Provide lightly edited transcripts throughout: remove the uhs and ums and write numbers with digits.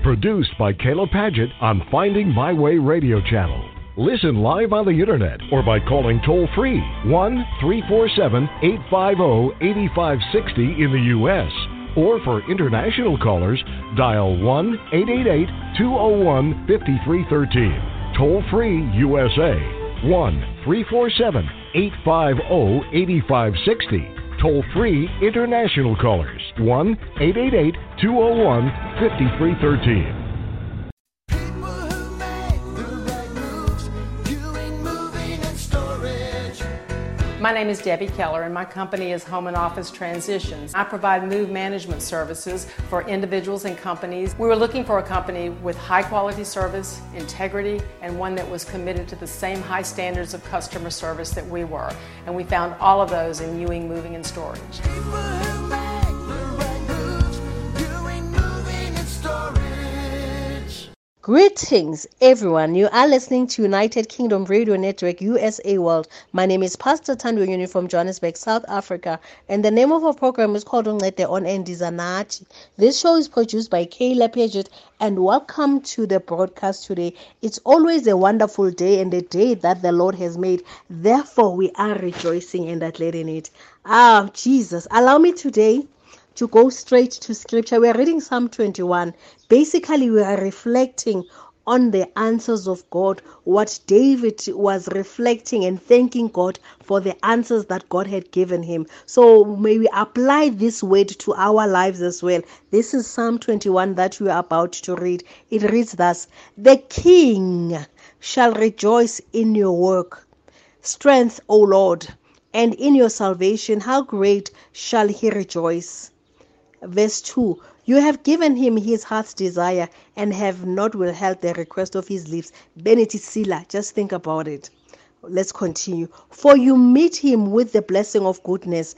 Produced by Kayla Paget on Finding My Way Radio Channel. Listen live on the internet or by calling toll-free 1-347-850-8560 in the U.S. Or for international callers, dial 1-888-201-5313. Toll-free USA, 1-347-850-8560. Toll-free international callers, 1-888-201-5313. My name is Debbie Keller, and my company is Home and Office Transitions. I provide move management services for individuals and companies. We were looking for a company with high quality service, integrity, and one that was committed to the same high standards of customer service that we were. And we found all of those in Ewing Moving and Storage. Greetings, everyone. You are listening to United Kingdom Radio Network, USA World. My name is Pastor Tando Yuni from Johannesburg, South Africa, and the name of our program is called Ungcede on Endizanathi. This show is produced by Kayla Paget, and welcome to the broadcast today. It's always a wonderful day and a day that the Lord has made. Therefore, we are rejoicing and are glad in it. Jesus, allow me today to go straight to scripture. We are reading Psalm 21. Basically, we are reflecting on the answers of God, what David was reflecting and thanking God for the answers that God had given him. So may we apply this word to our lives as well. This is Psalm 21 that we are about to read. It reads thus: "The king shall rejoice in your work. Strength, O Lord, and in your salvation, how great shall he rejoice." Verse 2, "You have given him his heart's desire and have not withheld the request of his lips." Benetisila, just think about it. Let's continue. "For you meet him with the blessing of goodness.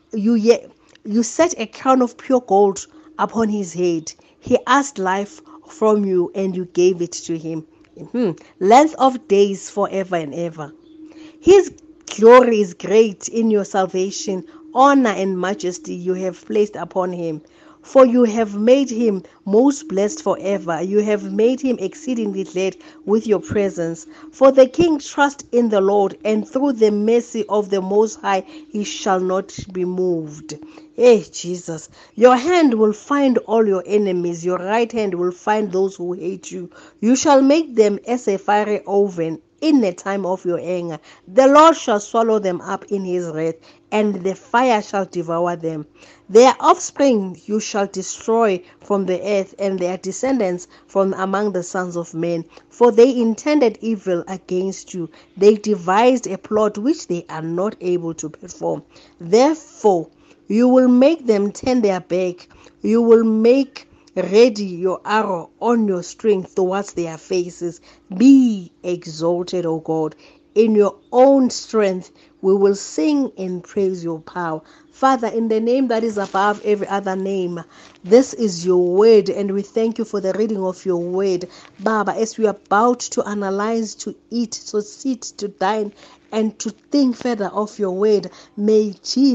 You set a crown of pure gold upon his head. He asked life from you and you gave it to him. Length of days forever and ever. His glory is great in your salvation. Honor and majesty you have placed upon him. For you have made him most blessed forever. You have made him exceedingly glad with your presence. For the king trusts in the Lord, and through the mercy of the Most High he shall not be moved." Hey, Jesus. "Your hand will find all your enemies. Your right hand will find those who hate you. You shall make them as a fiery oven in the time of your anger. The Lord shall swallow them up in his wrath, and the fire shall devour them. Their offspring you shall destroy from the earth, and their descendants from among the sons of men. For they intended evil against you. They devised a plot which they are not able to perform. Therefore you will make them turn their back. You will make ready your arrow on your string towards their faces. Be exalted, O God. In your own strength we will sing and praise your power." Father, in the name that is above every other name, this is your word, and we thank you for the reading of your word. Baba, as we are about to analyze, to eat, to sit, to dine, and to think further of your word, may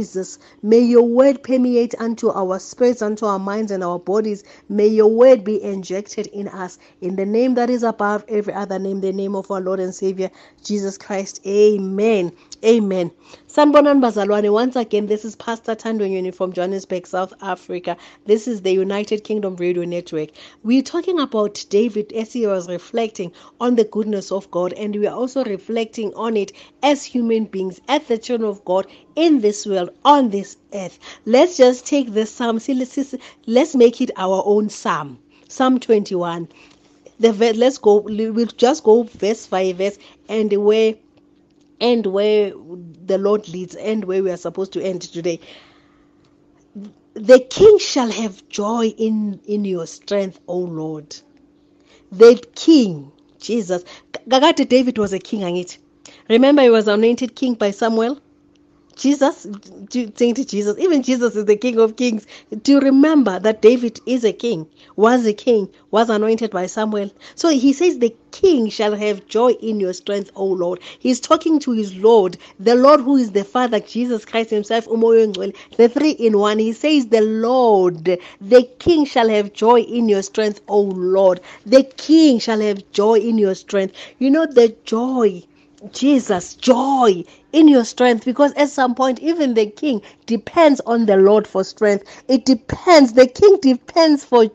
your word permeate unto our spirits, unto our minds and our bodies. May your word be injected in us. In the name that is above every other name, the name of our Lord and Savior, Jesus Christ. Amen. Amen. Sanibonani bazalwane, once again, this is Pastor Tando Yuni from Johannesburg, South Africa. This is the United Kingdom Radio Network. We're talking about David as he was reflecting on the goodness of God, and we are also reflecting on it as human beings, as the children of God in this world, on this earth. Let's just take this psalm. Let's make it our own psalm. Psalm 21. Let's go. We'll just go verse by verse, and where the Lord leads, and where we are supposed to end today. "The king shall have joy in your strength, O Lord." The king, Jesus. Gagate David was a king, Angit. Remember, he was anointed king by Samuel. Jesus, even Jesus is the King of Kings. Do you remember that David is a king, was anointed by Samuel? So he says, the king shall have joy in your strength, O Lord. He's talking to his Lord, the Lord who is the Father, Jesus Christ himself, the three in one. He says, the Lord, the king shall have joy in your strength, O Lord. The king shall have joy in your strength. You know, the joy, Jesus, joy in your strength, because at some point even the king depends on the Lord for strength. The king depends for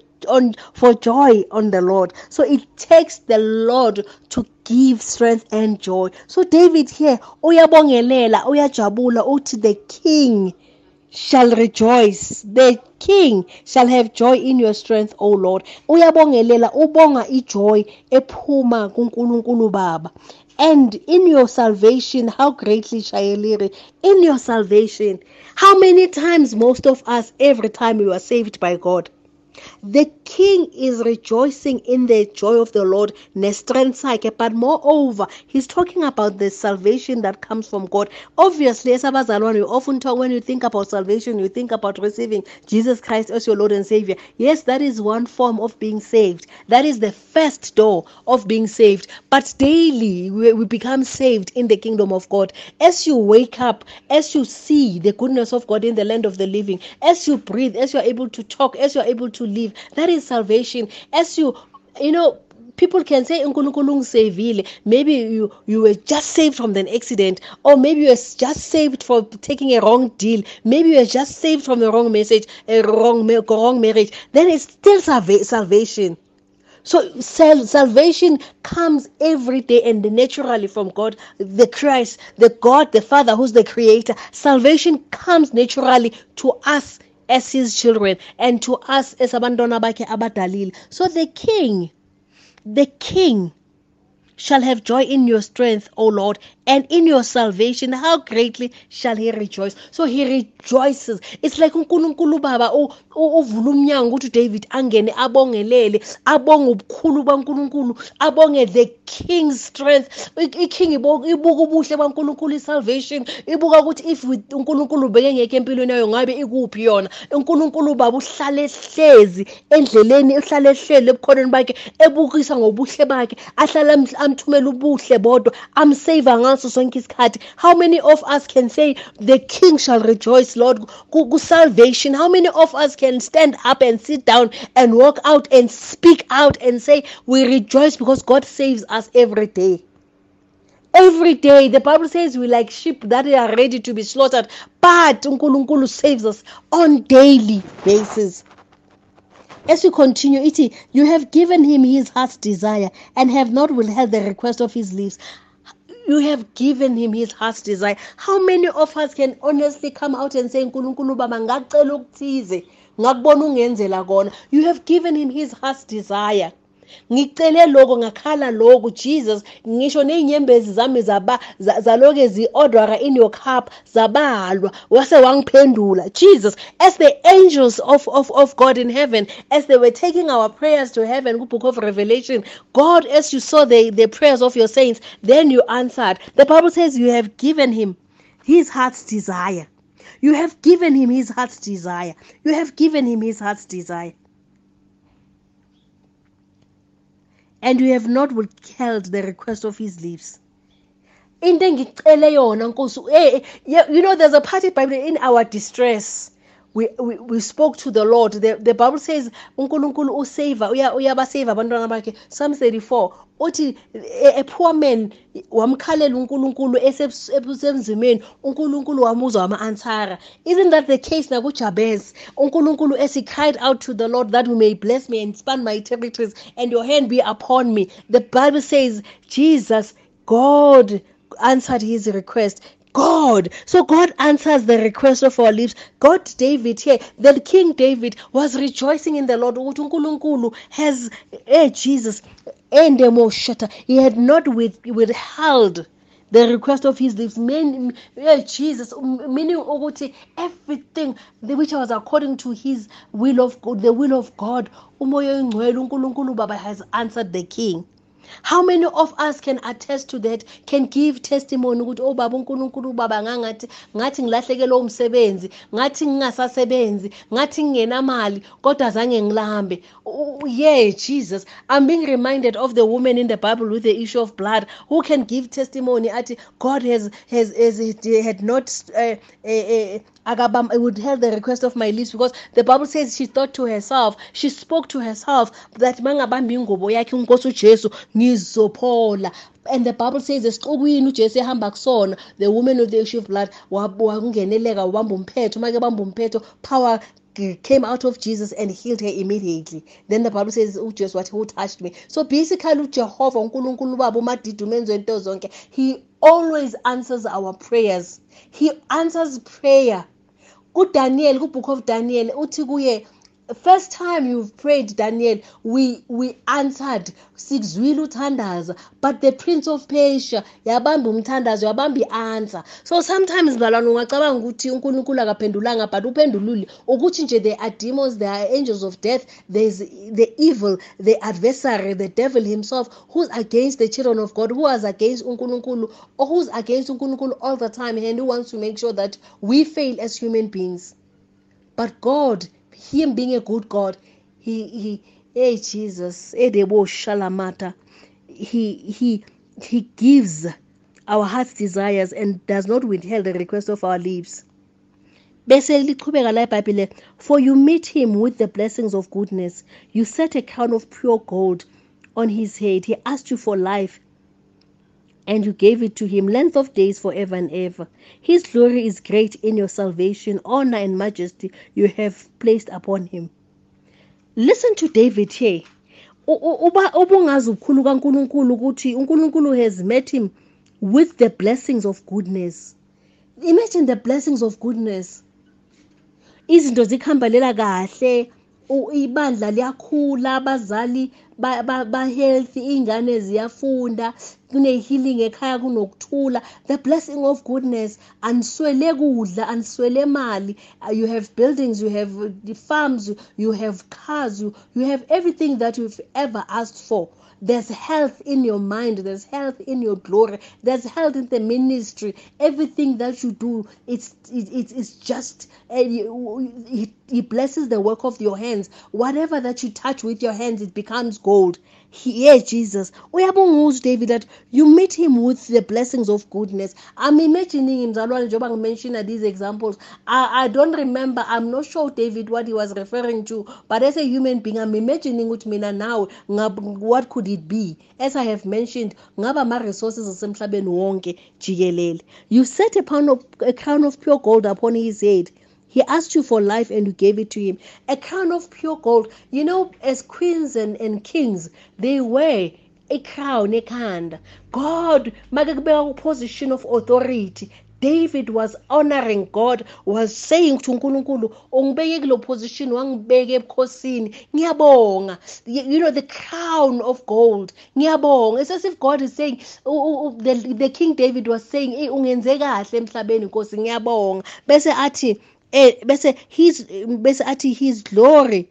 joy on the Lord. So it takes the Lord to give strength and joy. So David here, uyabongelela, uyajabula, uthi the king shall rejoice. The king shall have joy in your strength, O Lord. Uyabongelela, ubonga ijoy ephuma kuNkulunkulu Baba. And in your salvation, how greatly shall you live? In your salvation, how many times, most of us, every time we are saved by God, the king is rejoicing in the joy of the Lord, but moreover, he's talking about the salvation that comes from God. Obviously, as abazalwane, we often talk, when you think about salvation, you think about receiving Jesus Christ as your Lord and Savior. Yes, that is one form of being saved. That is the first door of being saved. But daily, we become saved in the kingdom of God. As you wake up, as you see the goodness of God in the land of the living, as you breathe, as you are able to talk, as you are able to live, that is salvation. As you know, people can say maybe you were just saved from an accident, or maybe you were just saved for taking a wrong deal, maybe you were just saved from the wrong message, a wrong marriage. Then it's still salvation. So salvation comes every day and naturally from God, the Christ, the God, the Father, who's the creator. Salvation comes naturally to us as his children and to us as abantwana bakhe abadalile. So the king shall have joy in your strength, O Lord, and in your salvation, how greatly shall he rejoice. So he rejoices. It's like uNkulunkulu Baba uvula umnyango ukuthi David angene abongelele, abonge ubukhulu baNkulunkulu, abonge the king's strength. iking ibuka ubuhle baNkulunkulu, salvation ibuka ukuthi if uNkulunkulu beke ngeke empilweni yayo ngabe ikuphi yona. uNkulunkulu Baba uhlale hlezi endleleni, uhlale hlele ebukhoneni bakhe, ebukisa ngobuhle bakhe, ahlala amthumela ubuhle bodwa, amsave ngaso sonke isikhathi. How many of us can say the king shall rejoice, Lord, salvation? How many of us can stand up and sit down and walk out and speak out and say we rejoice because God saves us every day? Every day, the Bible says we like sheep that are ready to be slaughtered, but uNkulunkulu saves us on daily basis. As we continue, you have given him his heart's desire and have not withheld the request of his lips. You have given him his heart's desire. How many of us can honestly come out and say, uNkulunkulu Baba, ngacela ukuthize, ngakubona ungenzela kona? You have given him his heart's desire. Ngicele lokho, ngakhala lokho, Jesus, ngisho nezinyembezi zami zaloke zi-ordera in your cup zabalwa, wase wangiphendula. Jesus, as the angels of God in heaven, as they were taking our prayers to heaven, the book of Revelation, God, as you saw the prayers of your saints, then you answered. The Bible says you have given him his heart's desire. You have given him his heart's desire. You have given him his heart's desire. And you have not withheld the request of his lips. You know, there's a part of Bible in our distress. We spoke to the Lord. The Bible says, uNkulunkulu usave, uyabasave abantwana bakhe. Psalm 34. Uthi a poor man wamkhalela uNkulunkulu esemzimeni, uNkulunkulu wamuzwa ama-answera. Isn't that the case na kuJabez? uNkulunkulu, as he cried out to the Lord that you may bless me and expand my territories and your hand be upon me. The Bible says, Jesus, God answered his request. So God answers the request of our lips. God, David here, the King David was rejoicing in the Lord. uNkulunkulu has, Jesus, he had not withheld the request of his lips. Jesus, meaning everything which was according to his will of God, the will of God, uNkulunkulu Baba has answered the King. How many of us can attest to that, can give testimony ukuthi oh baba uNkulunkulu baba ngathi ngilahlekelwe umsebenzi, ngathi ngingasasebenzi, ngathi ngingenamali kodwa azange ngilambe. Yeah, Jesus. I'm being reminded of the woman in the Bible with the issue of blood who can give testimony at God had not I would have the request of my lips, because the Bible says she thought to herself, she spoke to herself that mangabambi ingubo yakhe uNkosi uJesu ngizophola. And the Bible says esiqokweni uJesu ehamba kusona, the woman with the issue of blood wakungeneleka wabamba umphetho, make bamba umphetho, power came out of Jesus and healed her immediately. Then the Bible says uJesu wathi who touched me. So basically uJehova uNkulunkulu baba uMadidu menzo into zonke, he always answers our prayers. He answers prayer. Daniel, book of Daniel, uthi kuye, first time you've prayed, Daniel, we answered sikuzwile uthandaza, but the prince of Persia yabamba umthandazo, yabamba answer. So sometimes balwana ungacabanga ukuthi uNkulunkulu akaphendulanga, but uphendulile ukuthi nje there are demons, there are angels of death, there's the evil, the adversary, the devil himself, who's against the children of God, who is against uNkulunkulu, or who's against uNkulunkulu all the time, and who wants to make sure that we fail as human beings. But God, him being a good God, he Jesus, shalamata, he gives our heart's desires and does not withhold the request of our lips. For you meet him with the blessings of goodness. You set a crown of pure gold on his head. He asked you for life, and you gave it to him, length of days forever and ever. His glory is great in your salvation, honor and majesty you have placed upon him. Listen to David here. Ubungazi ukhulu kaNkulunkulu ukuthi uNkulunkulu has met him with the blessings of goodness. Imagine the blessings of goodness. Izinto zikhambalela kahle, ibandla liyakhula, abazali ba healthy, ingane ziyafunda, kune healing ekhaya, kunokuthula. The blessing of goodness, answele kudla, answele mali. You have buildings, you have the farms, you have cars, you have everything that you've ever asked for. There's health in your mind, there's health in your glory, there's health in the ministry. Everything that you do, it's just he blesses the work of your hands. Whatever that you touch with your hands, it becomes gold. Here, Jesus, uyabonga David that you meet him with the blessings of goodness. I'm imagining him, Njoba mentioned these examples. I don't remember, I'm not sure David what he was referring to, but as a human being, I'm imagining with me now, what could it be? As I have mentioned, ngaba ma resources asemhlabeni wonke jikelele. You set a crown of pure gold upon his head. He asked you for life and you gave it to him. A crown of pure gold. You know, as queens and kings, they wear a crown, a hand. God, magakubeka position of authority. David was honoring God, was saying to uNkulunkulu, ungibeke kulo position, wangibeke ebukhosini, ngiyabonga. You know, the crown of gold, ngiyabonga. It's as if God is saying, the King David was saying, ungenze kahle emhlabeni Nkosi, ngiyabonga. Bese athi his glory.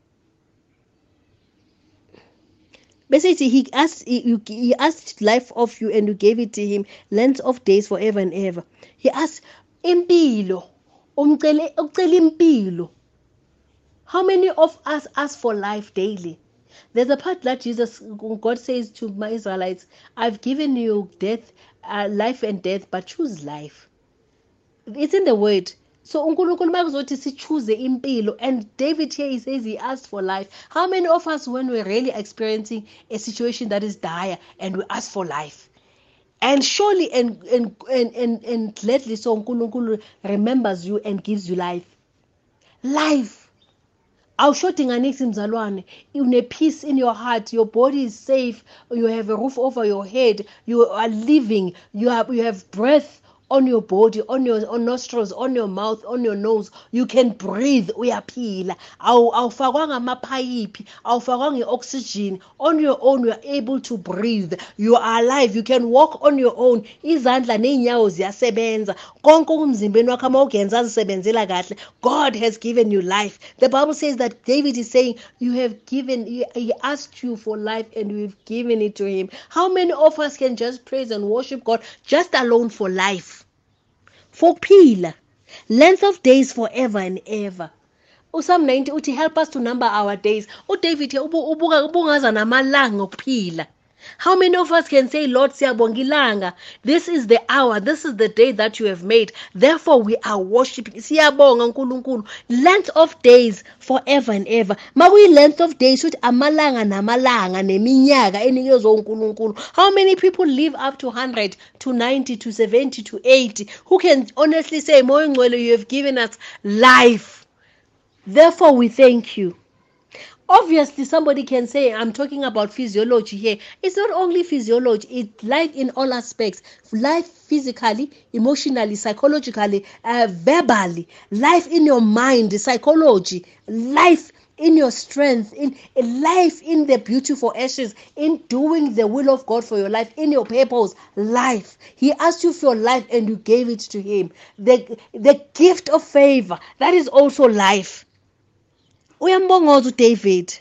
Basically, he asked life of you and you gave it to him, length of days forever and ever. He asked impilo, ucela impilo. How many of us ask for life daily? There's a part that God says to my Israelites, I've given you death, life and death, but choose life. It's in the word. So uNkulunkulu makuzothi sichoose impilo, and David here, he says he asked for life. How many of us, when we're really experiencing a situation that is dire and we ask for life, and surely and gladly so uNkulunkulu remembers you and gives you life. Awushodinga nix mzalwane, une peace in your heart, your body is safe, you have a roof over your head, you are living, you have breath on your body, on your nostrils, on your mouth, on your nose. You can breathe. Uyaphila. Awufakwanga amaphayiphi, awufakwanga oxygen. On your own, you are able to breathe. You are alive. You can walk on your own. Izandla neenyawo ziyasebenza. Konke umzimbeni wakho mawugenza azisebenzela kahle. God has given you life. The Bible says that David is saying, he asked you for life and we've given it to him. How many of us can just praise and worship God just alone for life? For phila, length of days forever and ever. Psalm 90 uthi help us to number our days. David ubungaza namalanga okuphila. How many of us can say, Lord, siyabonga ilanga, this is the hour, this is the day that you have made, therefore we are worshiping. Siyabonga uNkulunkulu. Length of days forever and ever. Makuyi length of days uthi amalanga namalanga neminyaka enikezwe uNkulunkulu. How many people live up to 100 to 90 to 70 to 80 who can honestly say, Moyo Ngcwele, you have given us life, therefore we thank you. Obviously, somebody can say, I'm talking about physiology here. It's not only physiology, it's life in all aspects. Life physically, emotionally, psychologically, verbally. Life in your mind, psychology. Life in your strength. In life in the beautiful ashes. In doing the will of God for your life. In your purpose. Life. He asked you for your life and you gave it to him. The gift of favor. That is also life. Uyambonga David,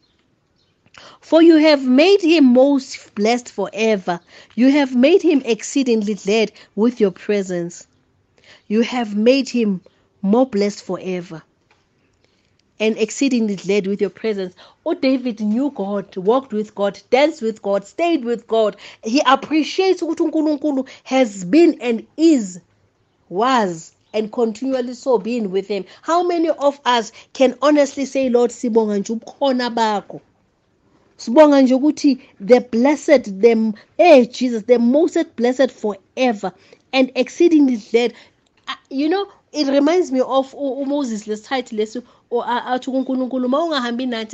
for you have made him most blessed forever. You have made him exceedingly glad with your presence. You have made him more blessed forever and exceedingly glad with your presence. David knew God, walked with God, danced with God, stayed with God. He appreciates what uNkulunkulu has been and is, was, and continually so being with him. How many of us can honestly say, Lord, sibonga nje ubukhona bakho? Sibonga nje ukuthi the blessed, Jesus, the most blessed forever and exceedingly glad. It reminds me of Moses lesithathu leso athi uNkulunkulu mawungahambi nathi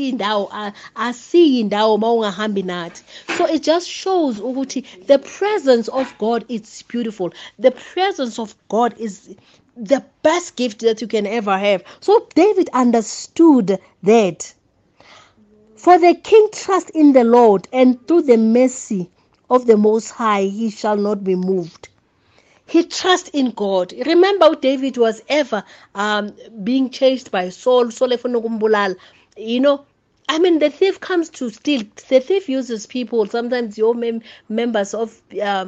asiyi indawo mawungahambi nathi. So it just shows ukuthi the presence of God is beautiful. The presence of God is the best gift that you can ever have. So David understood that. For the king trusts in the Lord, and through the mercy of the Most High he shall not be moved. He trusts in God. Remember, David was ever being chased by Saul. The thief comes to steal. The thief uses people, sometimes your members of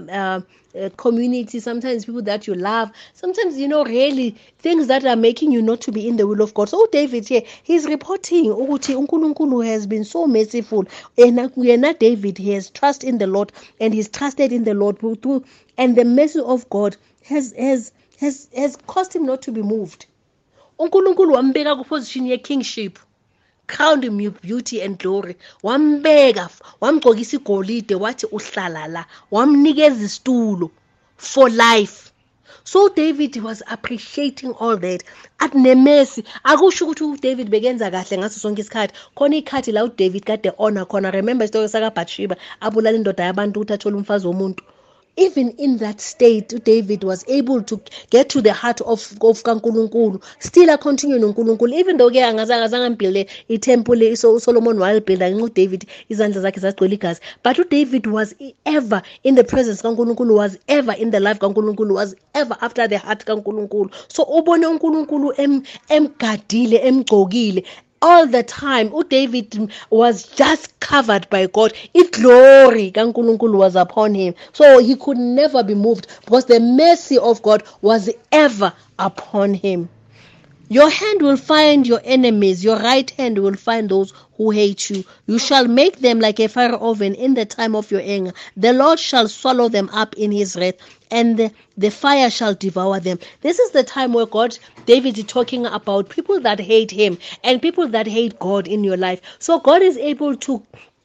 community, sometimes people that you love, sometimes, really things that are making you not to be in the will of God. So David here, he's reporting, uNkulunkulu has been so merciful. And David, he has trust in the Lord, and he's trusted in the Lord too. And the mercy of God has caused him not to be moved. uNkulunkulu wambeka kuposition ye kingship, crowned him with beauty and glory. Wambeka, wamgqokisa igolide, wathi uhlala la, wamnikeza isitulo for life. So David was appreciating all that. At nemesi, akusho ukuthi David bekenza kahle ngaso sonke isikhathi. Khona ikhathi la uDavid kade honor khona. Remember isitori saka Bathsheba, abulala indoda yabantu ukuthi athola umfazi womuntu. Even in that state, David was able to get to the heart of kaNkulunkulu. Still a continue noNkulunkulu. Even though angazange build a temple, so Solomon while building, David izandla zakhe zagcwele igazi. But David was ever in the presence kaNkulunkulu, was ever in the life kaNkulunkulu, was ever after the heart kaNkulunkulu. So ubone uNkulunkulu emgadile, emgcokile. All the time, David was just covered by God. Glory kaNkulunkulu was upon him. So he could never be moved because the mercy of God was ever upon him. Your hand will find your enemies. Your right hand will find those who hate you. You shall make them like a fire oven in the time of your anger. The Lord shall swallow them up in his wrath, and the fire shall devour them. This is the time where David is talking about people that hate him and people that hate God in your life. So God is able to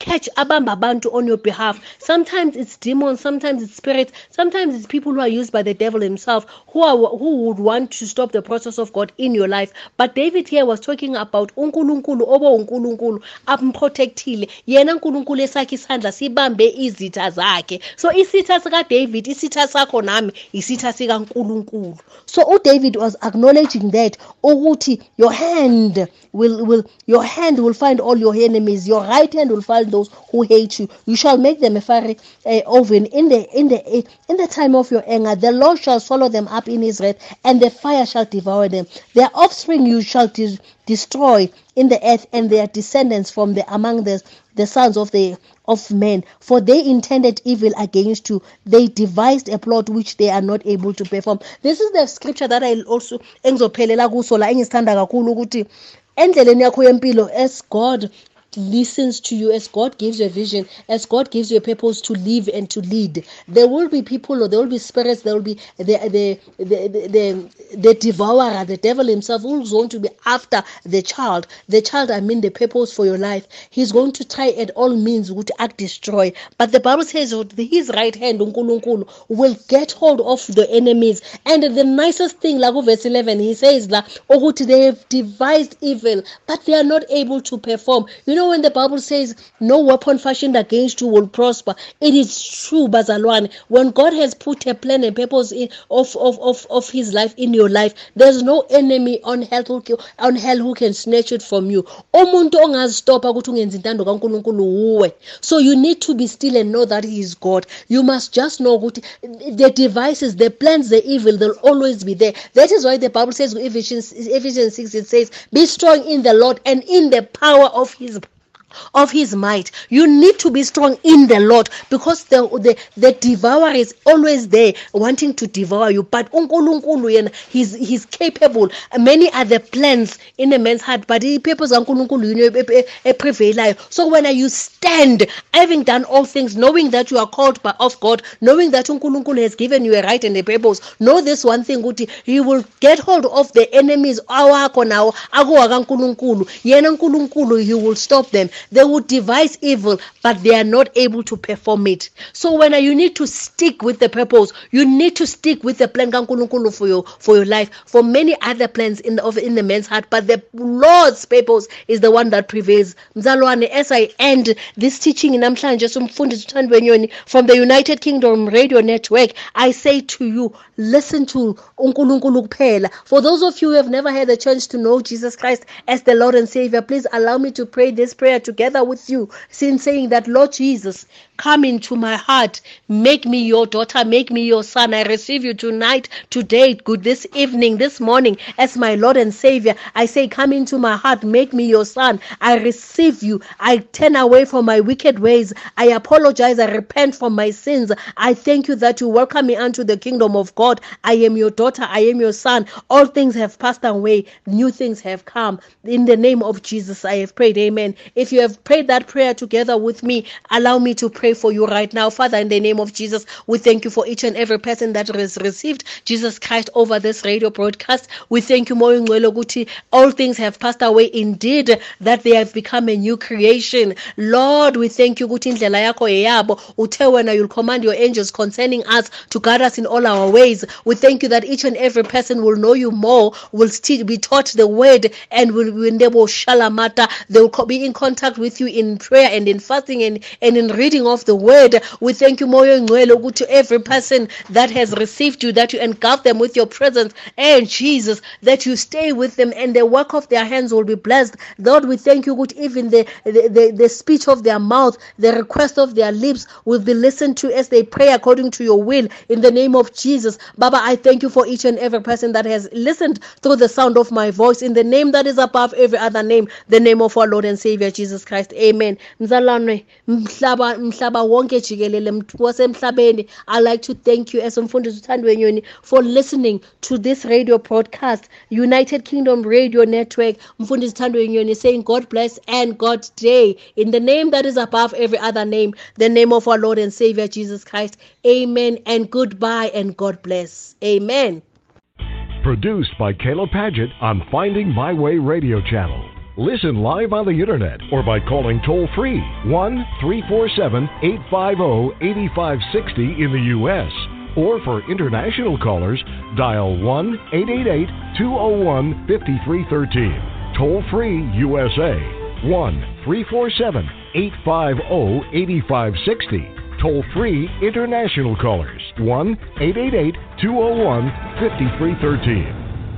catch abamba abantu on your behalf. Sometimes it's demons, sometimes it's spirits, sometimes it's people who are used by the devil himself who would want to stop the process of God in your life. But David here was talking about uNkulunkulu obo uNkulunkulu amprotectile. Yena uNkulunkulu esakhe isandla sibambe izitha zakhe. So isitha sika David, isitha sakho nami, isitha sika uNkulunkulu. So David was acknowledging that ukuthi your hand will find all your enemies, your right hand will find those who hate you. You shall make them a fiery oven in the time of your anger. The Lord shall swallow them up in his wrath, and the fire shall devour them. Their offspring you shall destroy in the earth, and their descendants from among the sons of men. For they intended evil against you. They devised a plot which they are not able to perform. This is the scripture that I also engizophelela kuso la engithanda kakhulu ukuthi endleleni yakho yempilo, as God listens to you, as God gives you a vision, as God gives you a purpose to live and to lead, there will be people, or there will be spirits, there will be the devourer, the devil himself, who's going to be after the child, I mean the purpose for your life. He's going to try at all means to act destroy. But the Bible says his right hand uNkulunkulu will get hold of the enemies. And the nicest thing, like verse 11, he says that they have devised evil, but they are not able to perform. You know, when the Bible says no weapon fashioned against you will prosper, it is true, Bazalwane. When God has put a plan and purpose of his life in your life, there's no enemy on hell who can snatch it from you. So you need to be still and know that he is God. You must just know the devices, the plans, the evil, they'll always be there. That is why the Bible says in Ephesians 6, it says, be strong in the Lord and in the power of his might. You need to be strong in the Lord, because the devourer is always there wanting to devour you. But uNkulunkulu, he's capable. Many are the plans in a man's heart, but the purpose of uNkulunkulu prevail. So when you stand, having done all things, knowing that you are called of God, knowing that uNkulunkulu has given you a right and a purpose, know this one thing, he will get hold of the enemies. He will stop them. They would devise evil, but they are not able to perform it. So when you need to stick with the purpose, you need to stick with the plan for your life. For many other plans in the man's heart, but the Lord's purpose is the one that prevails. Mzalwane, as I end this teaching in namhlanje umfundisi uThandwe Nyoni from the United Kingdom Radio Network, I say to you, listen to uNkulunkulu kuphela. For those of you who have never had the chance to know Jesus Christ as the Lord and Savior, please allow me to pray this prayer together with you, saying that, Lord Jesus, come into my heart, make me your daughter, make me your son. I receive you tonight, today, this evening, this morning, as my Lord and Savior. I say, come into my heart, make me your son. I receive you. I turn away from my wicked ways. I apologize. I repent from my sins. I thank you that you welcome me unto the kingdom of God. I am your daughter. I am your son. All things have passed away. New things have come. In the name of Jesus, I have prayed. Amen. If you have prayed that prayer together with me, allow me to pray for you right now. Father, in the name of Jesus, we thank you for each and every person that has received Jesus Christ over this radio broadcast. We thank you, Moyo Ngcwele, ukuthi all things have passed away indeed, that they have become a new creation. Lord, we thank you ukuthi indlela yakho eyabo. Uthe wena you'll command your angels concerning us to guide us in all our ways. We thank you that each and every person will know you more, will still be taught the word, and will shalamata. They will be in contact with you in prayer and in fasting and in reading of the word. We thank you, Moyo Ngcwele, to every person that has received you, that you engulf them with your presence, and Jesus, that you stay with them and the work of their hands will be blessed. Lord, we thank you, even the speech of their mouth, the request of their lips will be listened to as they pray according to your will, in the name of Jesus. Baba, I thank you for each and every person that has listened through the sound of my voice, in the name that is above every other name, the name of our Lord and Savior Jesus Christ. Amen. Mzalwane, mhlaba wonke jikelele wasemhlabeni, I like to thank you as umfundisi uThandwe Nyoni for listening to this radio broadcast, United Kingdom Radio Network. Mfundisi uThandwe Nyoni saying God bless and God day, in the name that is above every other name, the name of our Lord and Savior Jesus Christ. Amen and goodbye and God bless. Amen. Produced by Caleb Paget on Finding My Way Radio Channel. Listen live on the internet or by calling toll-free 1-347-850-8560 in the U.S. Or for international callers, dial 1-888-201-5313. Toll-free USA, 1-347-850-8560. Toll-free international callers, 1-888-201-5313.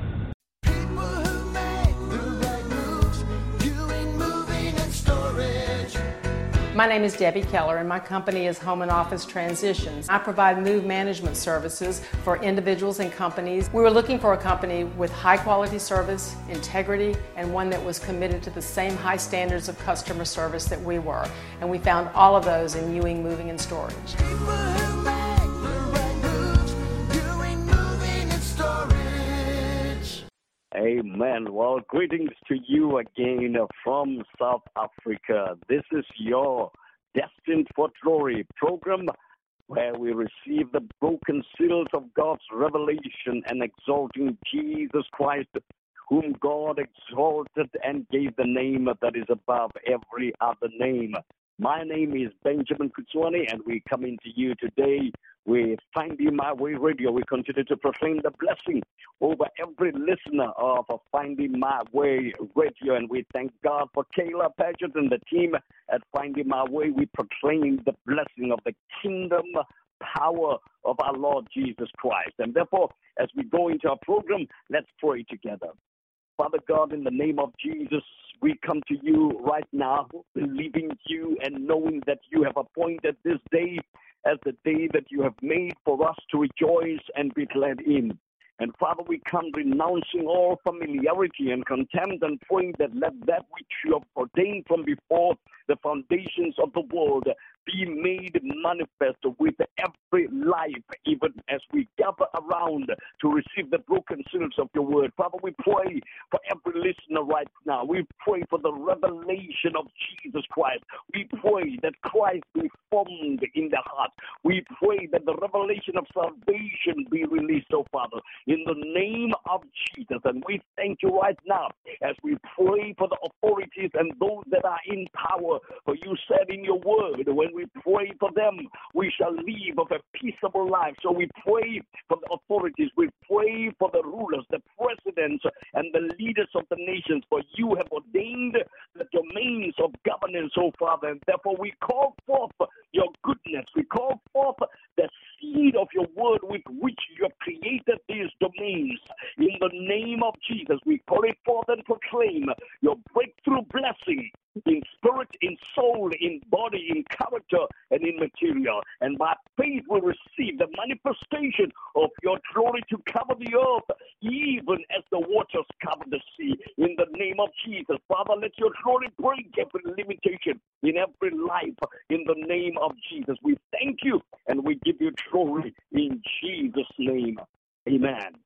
My name is Debbie Keller, and my company is Home and Office Transitions. I provide move management services for individuals and companies. We were looking for a company with high quality service, integrity, and one that was committed to the same high standards of customer service that we were. And we found all of those in Ewing Moving and Storage. Amen. Well, greetings to you again from South Africa. This is your Destined for Glory program where we receive the broken seals of God's revelation and exalting Jesus Christ, whom God exalted and gave the name that is above every other name. My name is Benjamin Kutswani, and we come into you today with Finding My Way Radio. We continue to proclaim the blessing over every listener of Finding My Way Radio, and we thank God for Kayla Paget and the team at Finding My Way. We proclaim the blessing of the kingdom power of our Lord Jesus Christ. And therefore, as we go into our program, let's pray together. Father God, in the name of Jesus, we come to you right now, believing you and knowing that you have appointed this day as the day that you have made for us to rejoice and be glad in. And Father, we come renouncing all familiarity and contempt and praying that let that which you have ordained from before the foundations of the world be made manifest with every life, even as we gather around to receive the broken seals of your word. Father, we pray for every listener right now. We pray for the revelation of Jesus Christ. We pray that Christ be formed in their heart. We pray that the revelation of salvation be released, oh Father, in the name of Jesus. And we thank you right now as we pray for the authorities and those that are in power. For you said in your word, when we pray for them, we shall live of a peaceable life. So we pray for the authorities. We pray for the rulers, the presidents, and the leaders of the nations. For you have ordained the domains of governance, oh Father. And therefore we call forth your goodness. We call forth the seed of your word with which you have created these domains. In the name of Jesus, we call it forth and proclaim your breakthrough blessing in spirit, in soul, in body, in character, and in material. And by faith we receive the manifestation of your glory to cover the earth, even as the waters cover the sea. In the name of Jesus, Father, let your glory break every limitation in every life. In the name of Jesus, we thank you and we give you glory in Jesus' name. Amen.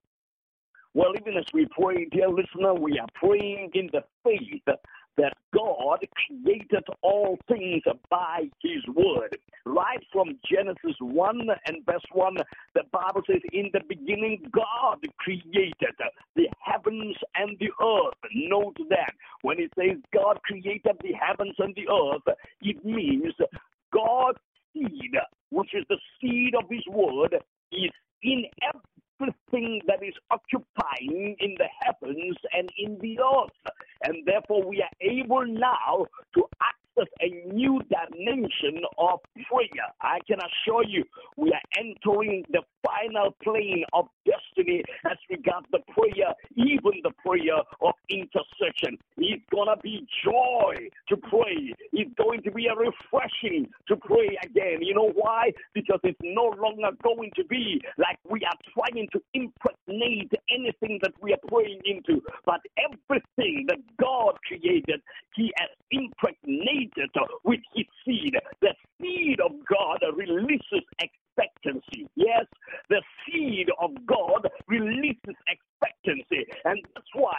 Well, even as we pray, dear listener, we are praying in the faith that God created all things by his word. Right from Genesis 1 and verse 1, the Bible says, in the beginning God created the heavens and the earth. Note that when it says God created the heavens and the earth, it means God's seed, which is the seed of his word, is in everything that is occupying in the heavens and in the earth. And therefore we are able now to access a new dimension of prayer. I can assure you we are entering the final plane of destiny as regards the prayer, even the prayer of intercession. It's going to be joy to pray. It's going to be a refreshing to pray again. You know why? Because it's no longer going to be like we are trying to impregnate anything that we are praying into, but everything that God created, he has impregnated with his seed. The seed of God releases expectancy. Yes, the seed of God releases expectancy. And that's why, therefore,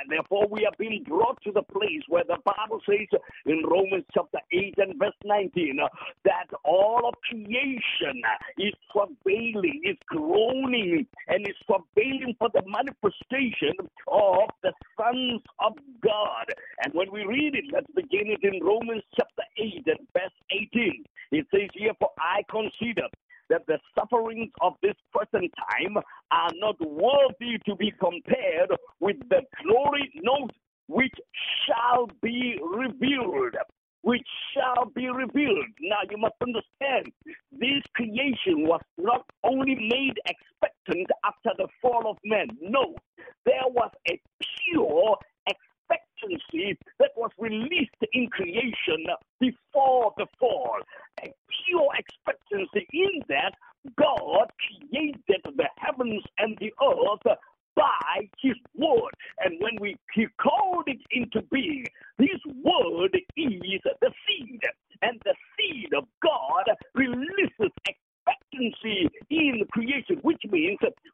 we have been brought to the place where the Bible says in Romans chapter 8 and verse 19 that all of creation is travailing, is groaning, and is travailing for the manifestation of the sons of God. And when we read it, let's begin it in Romans chapter 8 and verse 18. It says here, for I consider that the sufferings of this present time are not worthy to be compared with the glory, which shall be revealed. Which shall be revealed. Now you must understand, this creation was not only made expectant after the fall of man. No, there was a pure expectancy that was released in creation before the fall. A pure expectancy in that God created the heavens and the earth by his word. And when he called it into being, his word is the seed. And the seed of God releases expectancy in creation, which means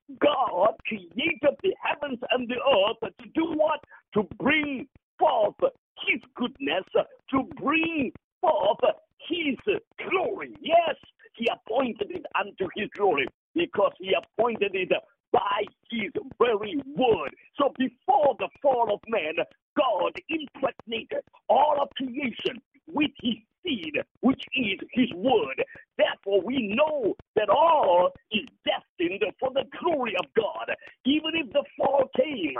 God created the heavens and the earth to do what? To bring forth his goodness, to bring forth his glory. Yes, he appointed it unto his glory because he appointed it by his very word. So before the fall of man, God impregnated all of creation with his seed, which is his word. Therefore, we know that all is destined for the glory of God. Even if the fall came,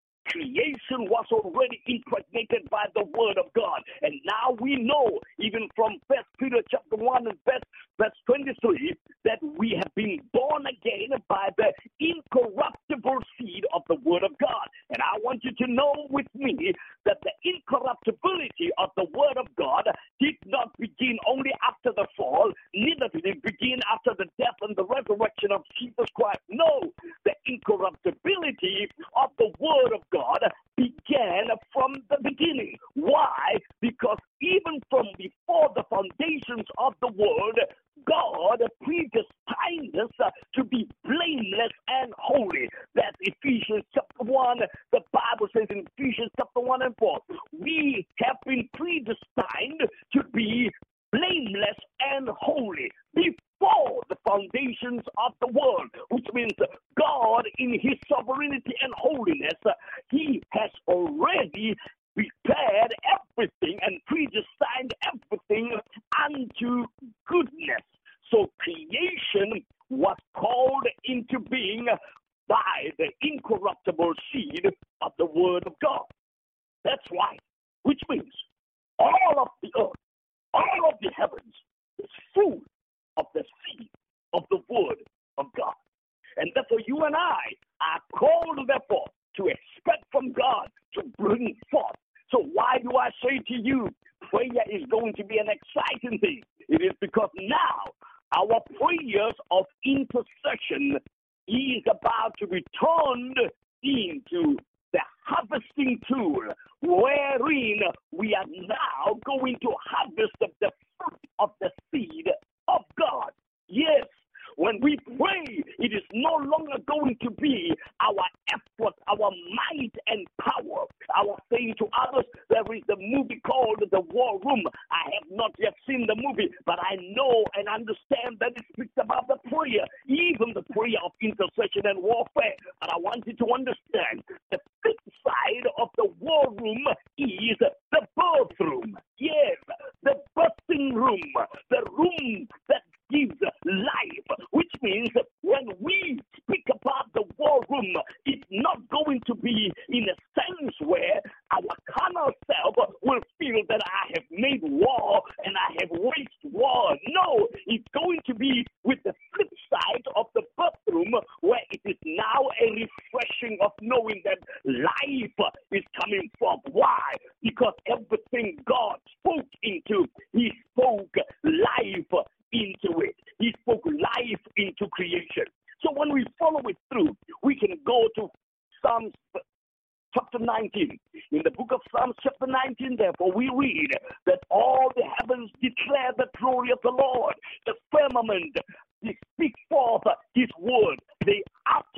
creation was already impregnated by the word of God. And now we know, even from 1 Peter chapter 1 and verse 23, that we have been born again by the incorruptible seed of the word of God. And I want you to know with me that the incorruptibility of the word of God did not begin only after the fall, neither did it begin after the death and the resurrection of Jesus Christ. No, the incorruptibility of the word of God began from the beginning. Why? Because even from before the foundations of the world, God predestined us to be blameless and holy. That's Ephesians chapter 1. The Bible says in Ephesians chapter 1 and 4, we have been predestined to be blameless and holy before the foundations of the world, which means God in his sovereignty and holiness, he has already prepared everything and predestined everything unto goodness. So creation was called into being by the incorruptible seed of the word of God. That's right, which means all of the earth, all of the heavens is full of the seed of the word of God. And therefore you and I are called, therefore, to expect from God to bring forth. So why do I say to you, prayer is going to be an exciting thing? It is because now our prayers of intercession is about to be turned into the harvesting tool, wherein we are now going to harvest the fruit of the seed of God. Yes, when we pray, it is no longer going to be our effort, our might and power. I was saying to others, there is the movie called The War Room. I have not yet seen the movie, but I know and understand that it speaks about the prayer, even the prayer of intercession and warfare. But I want you to understand, the flip side of the war room is the birth room. Yes, the birthing room, the room that gives life, which means when we speak about the war room, it's not going to be in a sense where our carnal self will feel that I have made war and I have waged war. No, it's going to be with the flip side of the bathroom, where it is now a refreshing of knowing that life is coming forth. Why? Because everything God spoke into, he spoke life into it. He spoke life into creation. So when we follow it through, we can go to Psalms chapter 19. In the book of Psalms chapter 19, therefore, we read that all the heavens declare the glory of the Lord. The firmament, they speak forth his word. They utter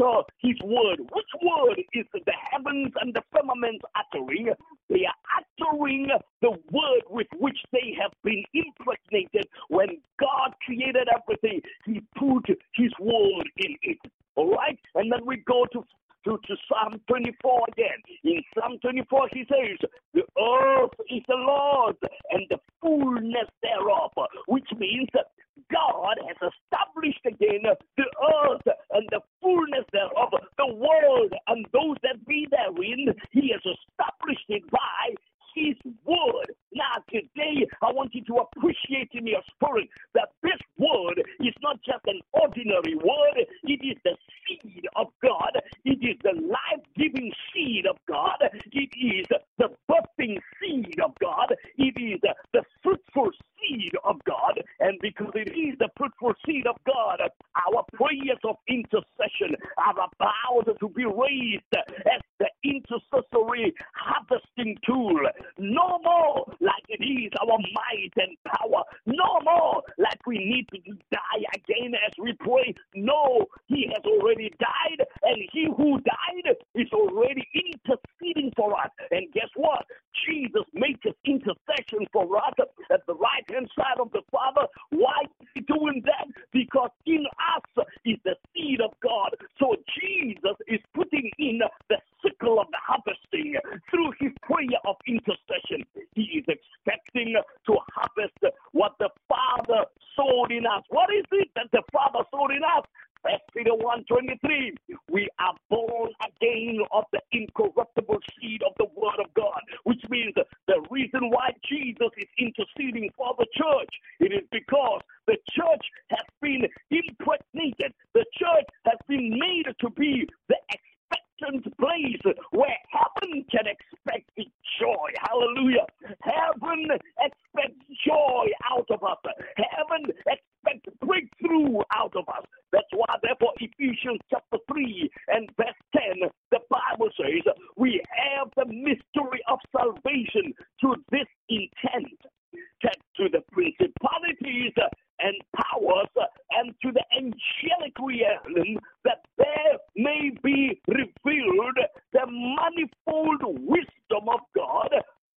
utter his word. Which word is the heavens and the firmaments uttering? They are uttering the word with which they have been impregnated. When God created everything, he put his word in it. All right? And then we go to Psalm 24 again. In Psalm 24, he says, the earth is the Lord's and the fullness thereof, which means that God has established again the earth and the fullness thereof, the world and those that be therein. He has established it by his word. Now today, I want you to appreciate in your spirit that this word is not just an ordinary word. It is the seed of God. It is the life-giving seed of God. It is the birthing seed of God. It is the fruitful seed of God. And because it is the fruitful seed of God, our prayers of intercession are about to be raised as the intercessory harvesting tool. No more like it is our might and power. No more like we need to die again as we pray. No, he has already died, and he who died is already interceding for us. And guess what? Jesus makes intercession for us at the right-hand side of the Father. Why is he doing that? Because in us is the seed of God. So Jesus is putting in the sickle of the harvesting through his prayer of intercession. He is expecting to harvest what the Father sowed in us. What is it that the Father sowed in us? 1 Peter 1:23, we are born again of the incorruptible seed of the word of God, which means the reason why Jesus is interceding for the church, it is because the church has been impregnated. The church has been made to be the expectant place where heaven can expect joy. Hallelujah. Heaven expects joy out of us. Heaven expects breakthrough out of us. That's why, therefore, Ephesians chapter 3 and verse 10, the Bible says, we have the mystery of salvation to this intent, that to the principalities and powers and to the angelic realm, that there may be revealed the manifold wisdom of God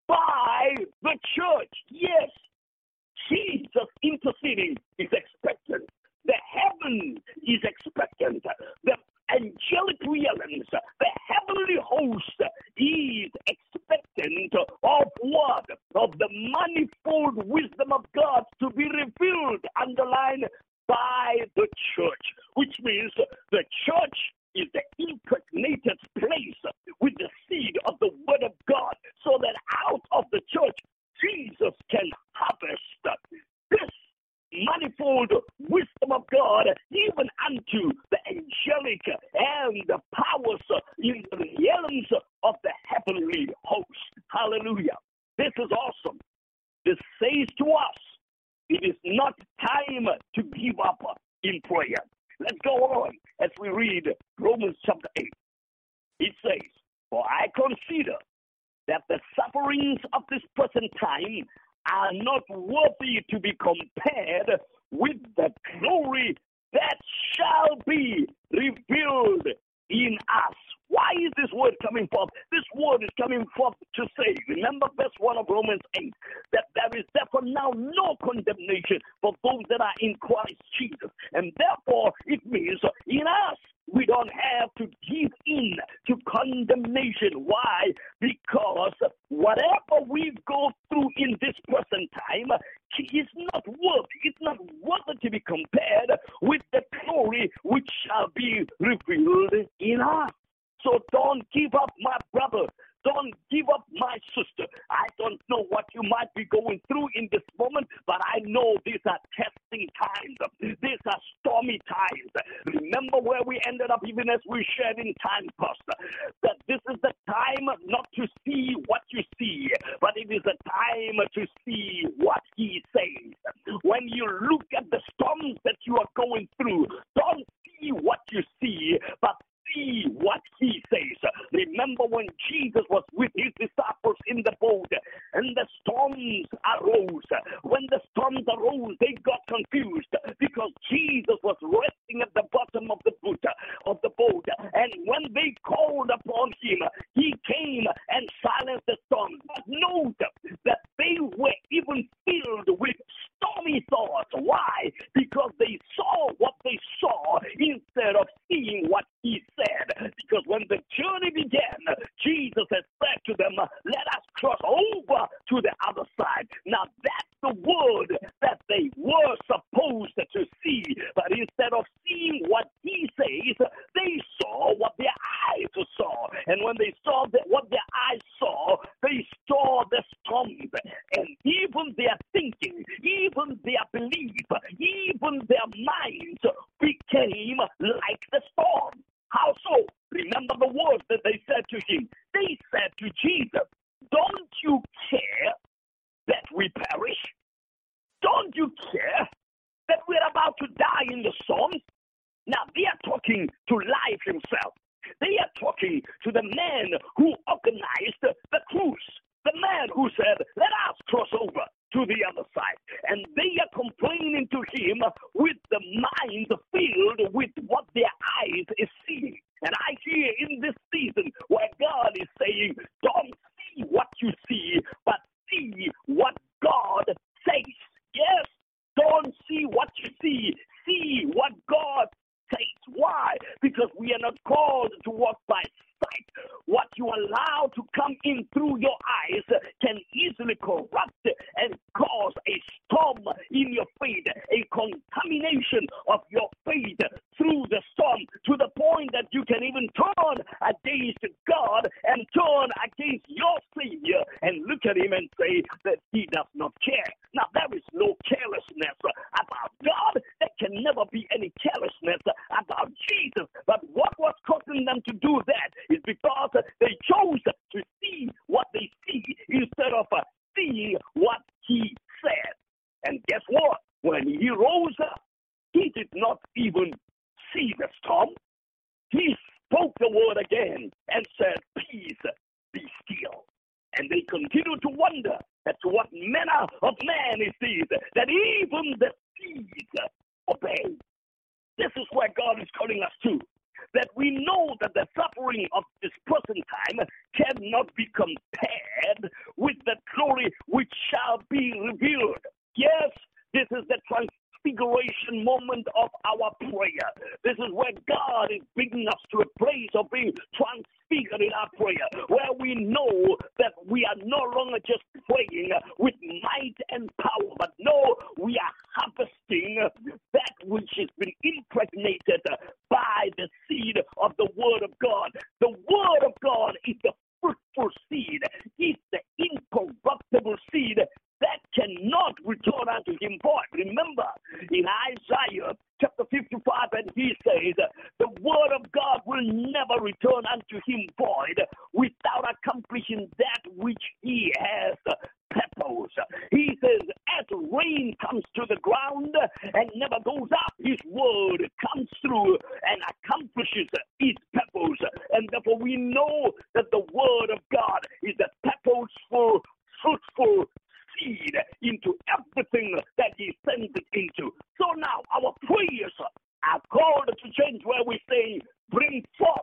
by the church. Yes, Jesus interceding is expectant. The heaven is expectant. The angelic realms, the heavenly host is expectant of what? Of the manifold wisdom of God to be revealed, underlined, by the church, which means the church is the impregnated place with the seed of the word of God, so that out of the church, Jesus can harvest this manifold wisdom of God, even unto the angelic and the powers in the realms of the heavenly host. Hallelujah. This is awesome. This says to us, it is not time to give up in prayer. Let's go on as we read Romans chapter 8. It says, for I consider that the sufferings of this present time are not worthy to be compared with the glory that shall be revealed in us. Why is this word coming forth? This word is coming forth to say, remember verse 1 of Romans 8, that there is therefore now no condemnation for those that are in Christ Jesus. And therefore, it means in us, we don't have to give in to condemnation. Why? Because whatever we go through in this present time is not worthy. It's not worthy to be compared with the glory which shall be revealed in us. So don't give up, my brother. Don't give up, my sister. I don't know what you might be going through in this moment, but I know these are testing times. These are stormy times. Remember where we ended up, even as we shared in time past, that this is the time not to see what you see, but it is a time to see what he says. When you look at the storms that you are going through, don't see what you see, but see what he says. Remember when Jesus was with his disciples in the boat and the storms arose. When the storms arose, they got confused because Jesus was resting at the bottom of the boat And when they called upon him, he came and silenced the storm. But note that they were even filled with stormy thoughts. Why? Because they saw what they saw instead of seeing what he said. Because when the journey began, Jesus had said to them, let us cross over to the other side. Now that's the word that they were supposed to see. But instead of seeing what he says, they saw what their eyes saw. And when they saw what their eyes saw, they saw the storm. And even their thinking, even their belief, even their minds became like the storm. How so? Remember the words that they said to him. They said to Jesus, don't you care that we perish? Don't you care that we're about to die in the storms? Now they are talking to life himself. They are talking to the man who organized the cruise. The man who said, let us cross over to the other side. And they are complaining to him with the mind filled with what their eyes is seeing. And I hear in this season where God is saying, don't see what you see, but see what God says. Yes, don't see what you see what God says. Why? Because we are not called to walk by sight. What you allow to come in through your eyes can easily corrupt and cause a storm in your faith, a contamination of your faith through the storm, to the point that you can even turn against God and turn against your Savior and look at him and say that he does not care. Now, there is no carelessness about God. There can never be any carelessness about Jesus. But what was causing them to do that is because they chose to see what they see instead of seeing what he said. And guess what? When he rose up, he did not even see the storm. He spoke the word again and said, peace, be still. And they continue to wonder as to what manner of man is this, that even the seas obey. This is where God is calling us to, that we know that the suffering of this present time cannot be compared with the glory which shall be revealed. Yes, this is the transfiguration moment of our prayer. This is where God is bringing us to a place of being transfigured in our prayer, where we know that we are no longer just praying with might and power, but no, we are harvesting that which has been impregnated by the seed of the Word of God. The Word of God is the fruitful seed, is the incorruptible seed that cannot return unto him void. Remember, in Isaiah chapter 55, and he says, the word of God will never return unto him void without accomplishing that which he has purposed. He says, as rain comes to the ground and never goes up, his word comes through and accomplishes his purpose. And therefore we know that the word of God is a purposeful, fruitful seed into everything that he sends it into. So now our prayers are called to change, where we say, bring forth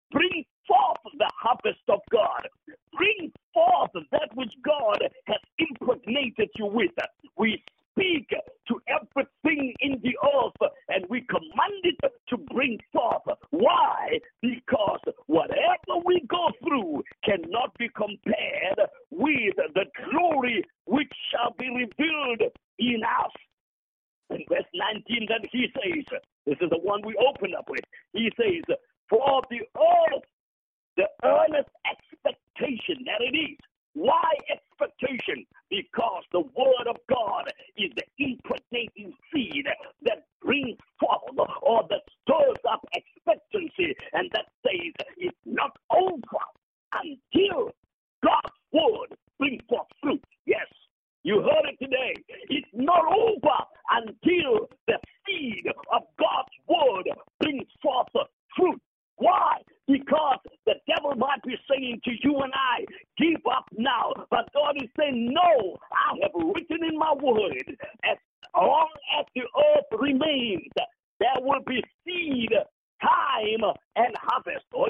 the harvest of God. Bring forth that which God has impregnated you with. We speak to everything in the earth and we command it to bring forth. Why? Because whatever we go through cannot be compared with the glory which shall be revealed in us. In verse 19 that he says, this is the one we open up with, he says, for the earth, the earnest expectation that it is. Why expectation? Because the word of God is the impregnating seed that brings forth or that stirs up expectancy, and that says it's not over until God's word brings forth fruit. Yes, you heard it today. It's not over until the seed of God's word brings forth fruit. Why? Because the devil might be saying to you and I, give up now. But God is saying, no, I have written in my word, as long as the earth remains, there will be seed, time, and harvest.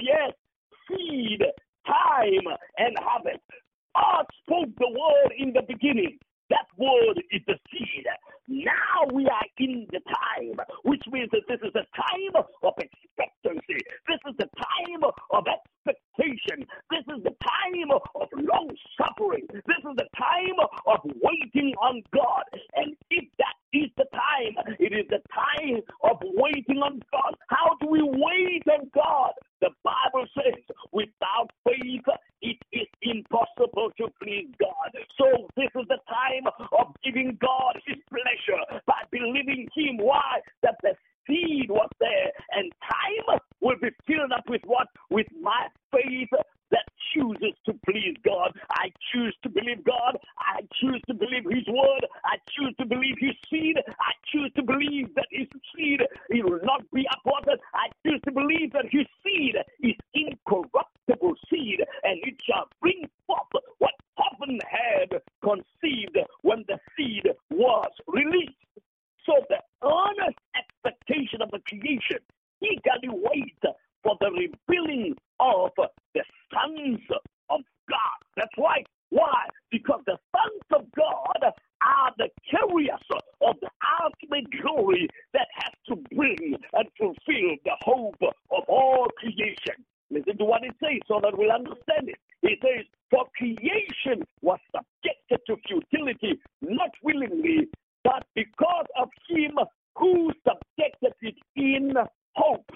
means that this is a time of expectancy. This is the time of expectation. This is the time of long suffering. This is the time of waiting on God. And if that is the time, it is the time of waiting on God. How do we wait on God? The Bible says, without faith, it is impossible to please God. So this is the time of giving God his pleasure by believing him. Why? That the seed was there, and time will be filled up with what? With my faith that chooses to please God. I choose to believe God. I choose to believe his word. I choose to believe his seed. I choose to believe that his seed, it will not be aborted. I choose to believe that his seed is incorruptible seed, and it shall bring forth what heaven had conceived when the seed was released. So the earnest expectation of the creation eagerly waits for the revealing of the sons of God. That's right. Why? Because the sons of God are the carriers of the ultimate glory that has to bring and fulfill the hope of all creation. Listen to what it says so that we'll understand it. It says, for creation was subjected to futility, not willingly, but because of him who subjected it in hope.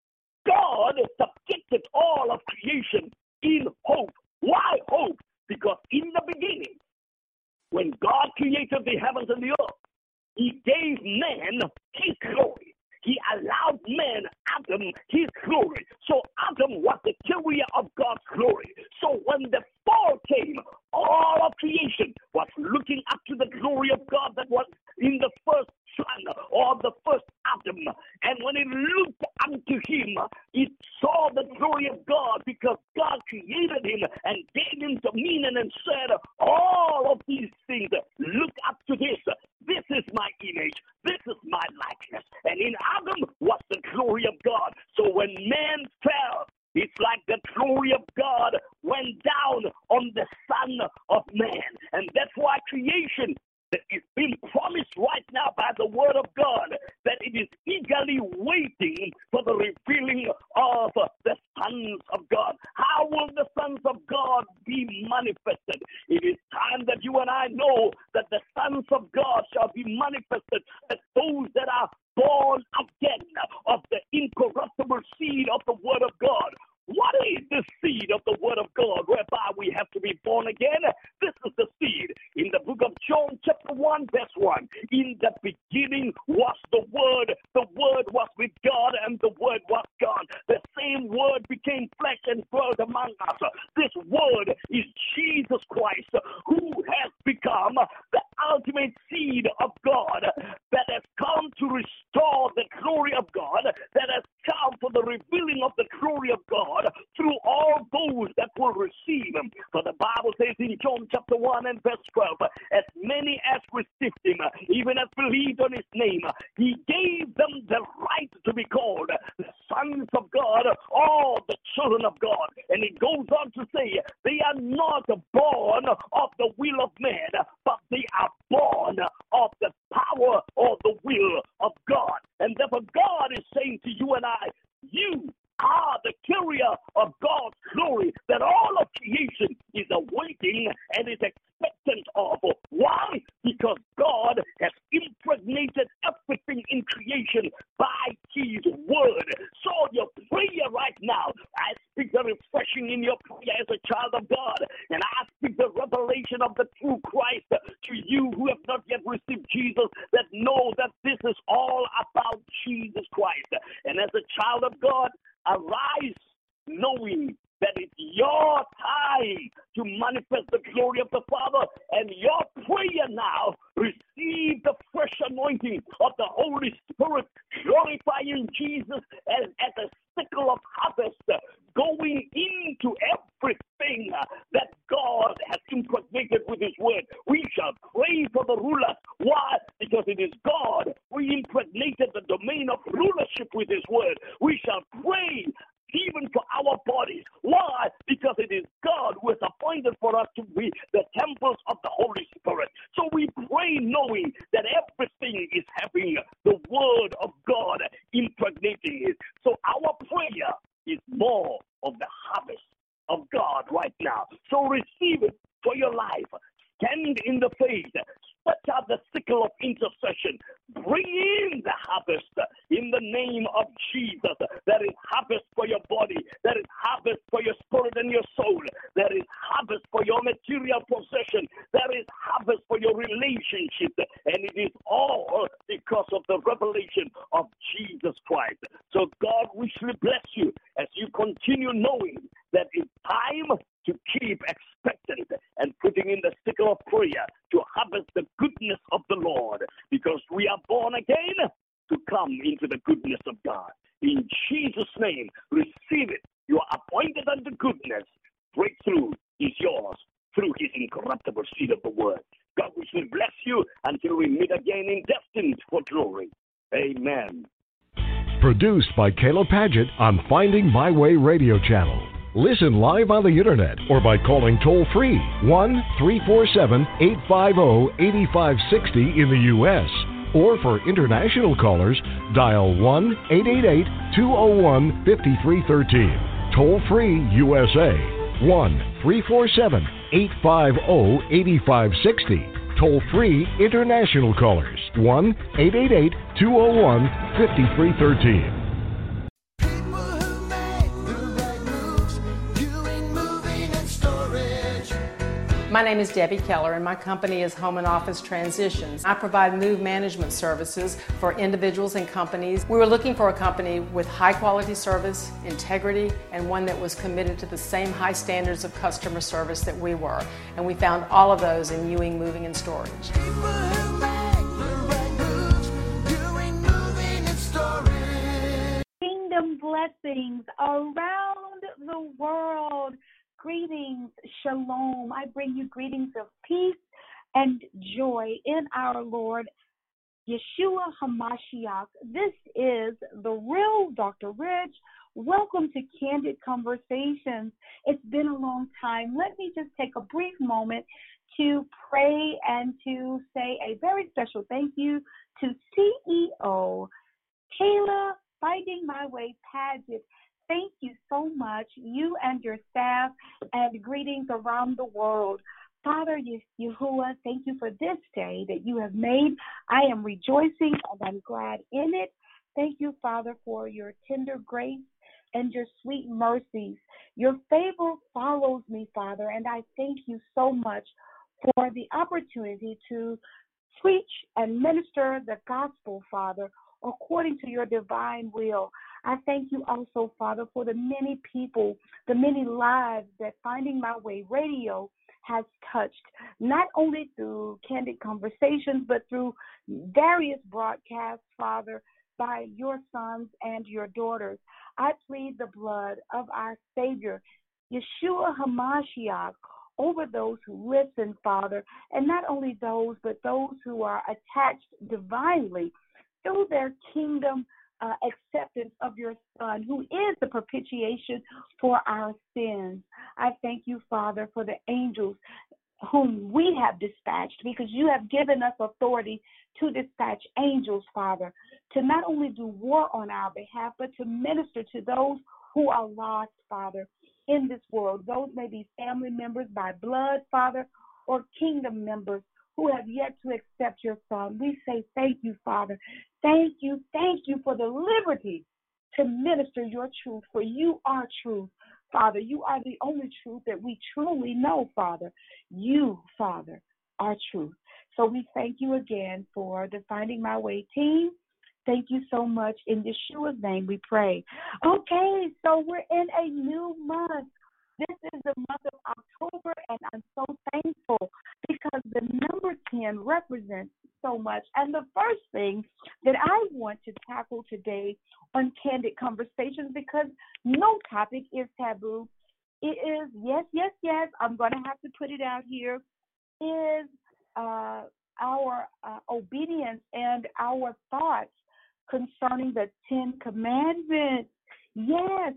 God subjected all of creation in hope. Why hope? Because in the beginning, when God created the heavens and the earth, he gave man his glory. He allowed man, Adam, his glory. So Adam was the carrier of God's glory. So when the fall came, all of creation was looking up to the glory of God that was in the first son or the first Adam. And when it looked unto him, it saw the glory of God because God created him and gave him dominion and said, all of these things, look up to this. This is my image. This is my likeness. And in Adam was the glory of God. So when man fell, it's like the glory of God went down on the Son of Man. And that's why creation is being promised right now by the word of God, that it is eagerly waiting for the revealing of the sons of God. How will the sons of God be manifested? It is time that you and I know that the sons of God shall be manifested as those that are born again of the incorruptible seed of the word of God. What is the seed of the word of God whereby we have to be born again? This is the seed. In the book of John chapter 1 verse 1, in the beginning was the word was with God, and the word was God. The same word became flesh and dwelt among us. This word is Jesus Christ, who has become the ultimate seed of God, that has come to restore the glory of God, that has come for the revealing of the glory of God through all those that will receive him. For the Bible says in John chapter 1 and verse 12, as many as received him, even as believed on his name, he gave them the right to be called the sons of God, all the children of God. And it goes on to say, they are not born of the will of man, but they are born of the power or the will of God. And therefore God is saying to you and I, you are the carrier of God's glory that all of creation is awaiting and is expectant of. Why? Because God has impregnated everything in creation by his word. So your prayer right now, I speak the refreshing in your prayer as a child of God, and I speak the revelation of the true Christ to you who have not yet received Jesus, that know that this is all about Jesus Christ. And as a child of God, arise knowing that it's your time to manifest the glory of the Father, and your prayer now, receive the fresh anointing of the Holy Spirit, glorifying Jesus as a sickle of harvest, going into everything that God has impregnated with his word. We shall pray for the rulers. Why? Because it is God who impregnated the domain of rulership with his word. We shall pray even for our bodies. Why? Because it is God who has appointed for us to be the temples of the Holy Spirit. So we pray knowing that everything is having the word of God intercession. Bring in the harvest in the name of Jesus. There is harvest for your body. There is harvest for your spirit and your soul. There is harvest for your material possession. There is harvest for your relationship. And it is all because of the revelation of Jesus Christ. So God richly bless you as you continue knowing that it's time to keep expectant and putting in the sickle of prayer to harvest the goodness of the Lord, because we are born again to come into the goodness of God. In Jesus' name, receive it. You are appointed unto goodness. Breakthrough is yours through his incorruptible seed of the word. God will bless you until we meet again in Destined for Glory. Amen. Produced by Caleb Paget on Finding My Way Radio Channel. Listen live on the internet or by calling toll-free 1-347-850-8560 in the U.S. Or for international callers, dial 1-888-201-5313. Toll-free USA, 1-347-850-8560. Toll-free international callers, 1-888-201-5313. My name is Debbie Keller, and my company is Home and Office Transitions. I provide move management services for individuals and companies. We were looking for a company with high quality service, integrity, and one that was committed to the same high standards of customer service that we were. And we found all of those in Ewing Moving and Storage. Kingdom blessings around the world. Greetings, shalom. I bring you greetings of peace and joy in our Lord, Yeshua HaMashiach. This is the real Dr. Rich. Welcome to Candid Conversations. It's been a long time. Let me just take a brief moment to pray and to say a very special thank you to CEO Kayla Finding My Way Paget. Thank you so much, you and your staff, and greetings around the world. Father Yahuwah, thank you for this day that you have made. I am rejoicing and I'm glad in it. Thank you, Father, for your tender grace and your sweet mercies. Your favor follows me, Father, and I thank you so much for the opportunity to preach and minister the gospel, Father, according to your divine will. I thank you also, Father, for the many people, the many lives that Finding My Way Radio has touched, not only through Candid Conversations, but through various broadcasts, Father, by your sons and your daughters. I plead the blood of our Savior, Yeshua HaMashiach, over those who listen, Father, and not only those, but those who are attached divinely through their kingdom acceptance of your Son, who is the propitiation for our sins. I thank you, Father, for the angels whom we have dispatched, because you have given us authority to dispatch angels, Father, to not only do war on our behalf, but to minister to those who are lost, Father, in this world. Those may be family members by blood, Father, or kingdom members who have yet to accept your Son. We say thank you, Father. Thank you for the liberty to minister your truth, for you are truth, Father. You are the only truth that we truly know, Father. You, Father, are truth. So we thank you again for the Finding My Way team. Thank you so much. In Yeshua's name we pray. Okay, so we're in a new month. This is the month of October, and I'm so thankful because the number 10 represents so much. And the first thing that I want to tackle today on Candid Conversations, because no topic is taboo, it is, yes, I'm going to have to put it out here, is our obedience and our thoughts concerning the 10 Commandments. Yes,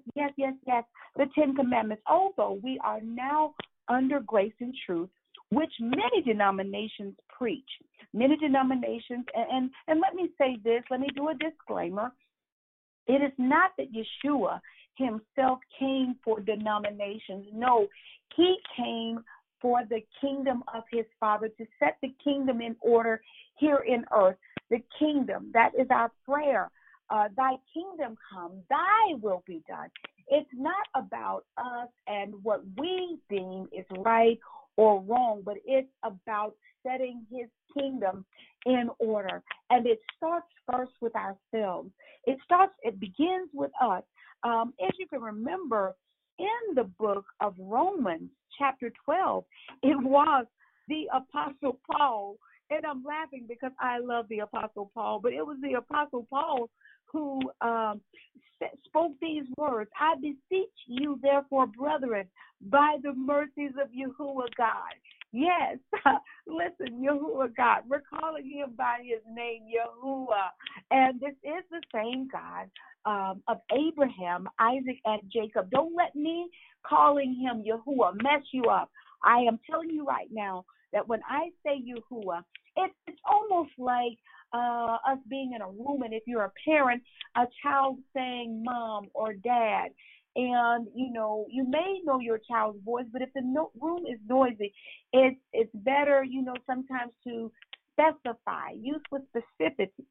the 10 Commandments. Although we are now under grace and truth, which many denominations preach. Many denominations, and let me say this, let me do a disclaimer. It is not that Yeshua himself came for denominations. No, he came for the kingdom of his Father, to set the kingdom in order here in earth. The kingdom, that is our prayer. Thy kingdom come, thy will be done. It's not about us and what we deem is right or wrong, but it's about setting his kingdom in order. And it starts first with ourselves. It begins with us. As you can remember, in the book of Romans, chapter 12, it was the Apostle Paul, and I'm laughing because I love the Apostle Paul, but it was the Apostle Paul who spoke these words: I beseech you, therefore, brethren, by the mercies of Yahuwah God. Yes, listen, Yahuwah God. We're calling him by his name, Yahuwah. And this is the same God of Abraham, Isaac, and Jacob. Don't let me calling him Yahuwah mess you up. I am telling you right now that when I say Yahuwah, it's almost like us being in a room, and if you're a parent, a child saying mom or dad. And, you may know your child's voice, but if the room is noisy, it's better, sometimes to specify, use with specificity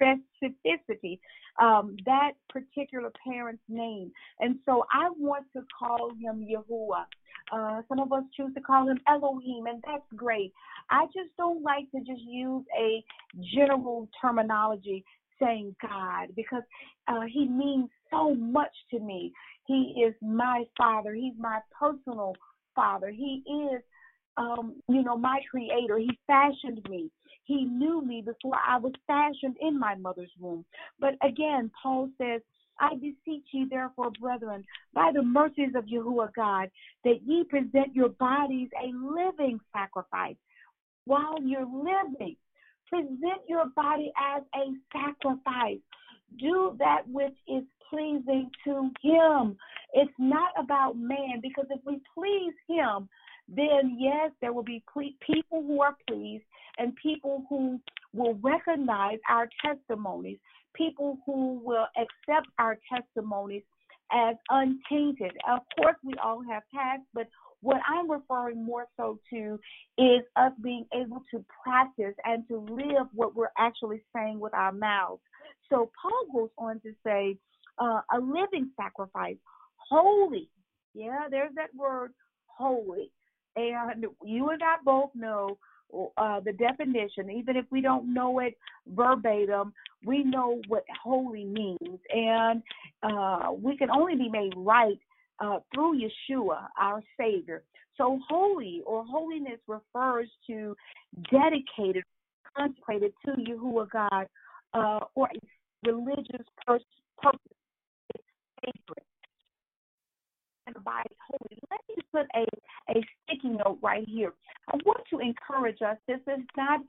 that particular parent's name. And so I want to call him Yahuwah. Some of us choose to call him Elohim, and that's great. I just don't like to just use a general terminology saying God, because he means so much to me. He is my Father. He's my personal Father. He is, my Creator. He fashioned me. He knew me before I was fashioned in my mother's womb. But again, Paul says, I beseech you, therefore, brethren, by the mercies of Yahuwah God, that ye present your bodies a living sacrifice. While you're living, present your body as a sacrifice. Do that which is pleasing to him. It's not about man, because if we please him, then yes, there will be people who are pleased, and people who will recognize our testimonies, people who will accept our testimonies as untainted. Of course, we all have past, but what I'm referring more so to is us being able to practice and to live what we're actually saying with our mouths. So Paul goes on to say, a living sacrifice, holy. Yeah, there's that word, holy. And you and I both know the definition. Even if we don't know it verbatim, we know what holy means. And we can only be made right through Yeshua, our Savior. So holy or holiness refers to dedicated, consecrated to Yahuwah God, or a religious purpose. It's sacred. And the body is holy. Let me put a sticky note right here. I want to encourage us. This is not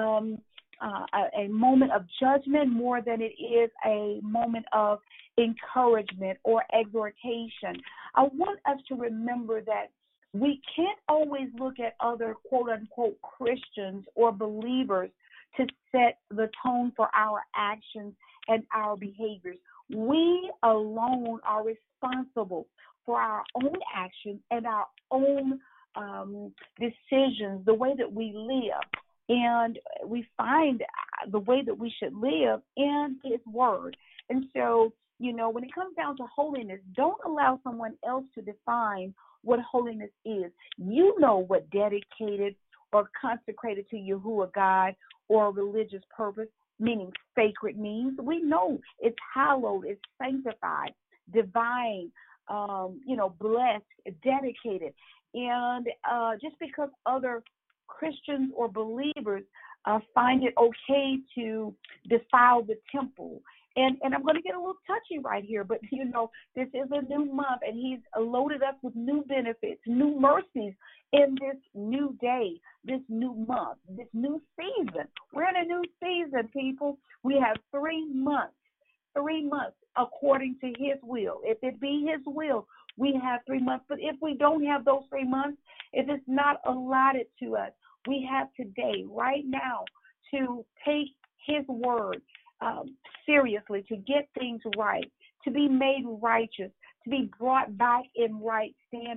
a moment of judgment more than it is a moment of encouragement or exhortation. I want us to remember that we can't always look at other quote-unquote Christians or believers to set the tone for our actions and our behaviors. We alone are responsible for our own actions and our own decisions, the way that we live. And we find the way that we should live in his word. And so, when it comes down to holiness, don't allow someone else to define what holiness is. You know what dedicated or consecrated to Yahuwah God or a religious purpose, meaning sacred, means. We know it's hallowed, it's sanctified, divine, blessed, dedicated. And just because other Christians or believers find it okay to defile the temple. And I'm going to get a little touchy right here, but, this is a new month, and he's loaded us with new benefits, new mercies in this new day, this new month, this new season. We're in a new season, people. We have 3 months according to his will. If it be his will, we have 3 months. But if we don't have those 3 months, if it's not allotted to us, we have today, right now, to take his word seriously, to get things right, to be made righteous, to be brought back in right standing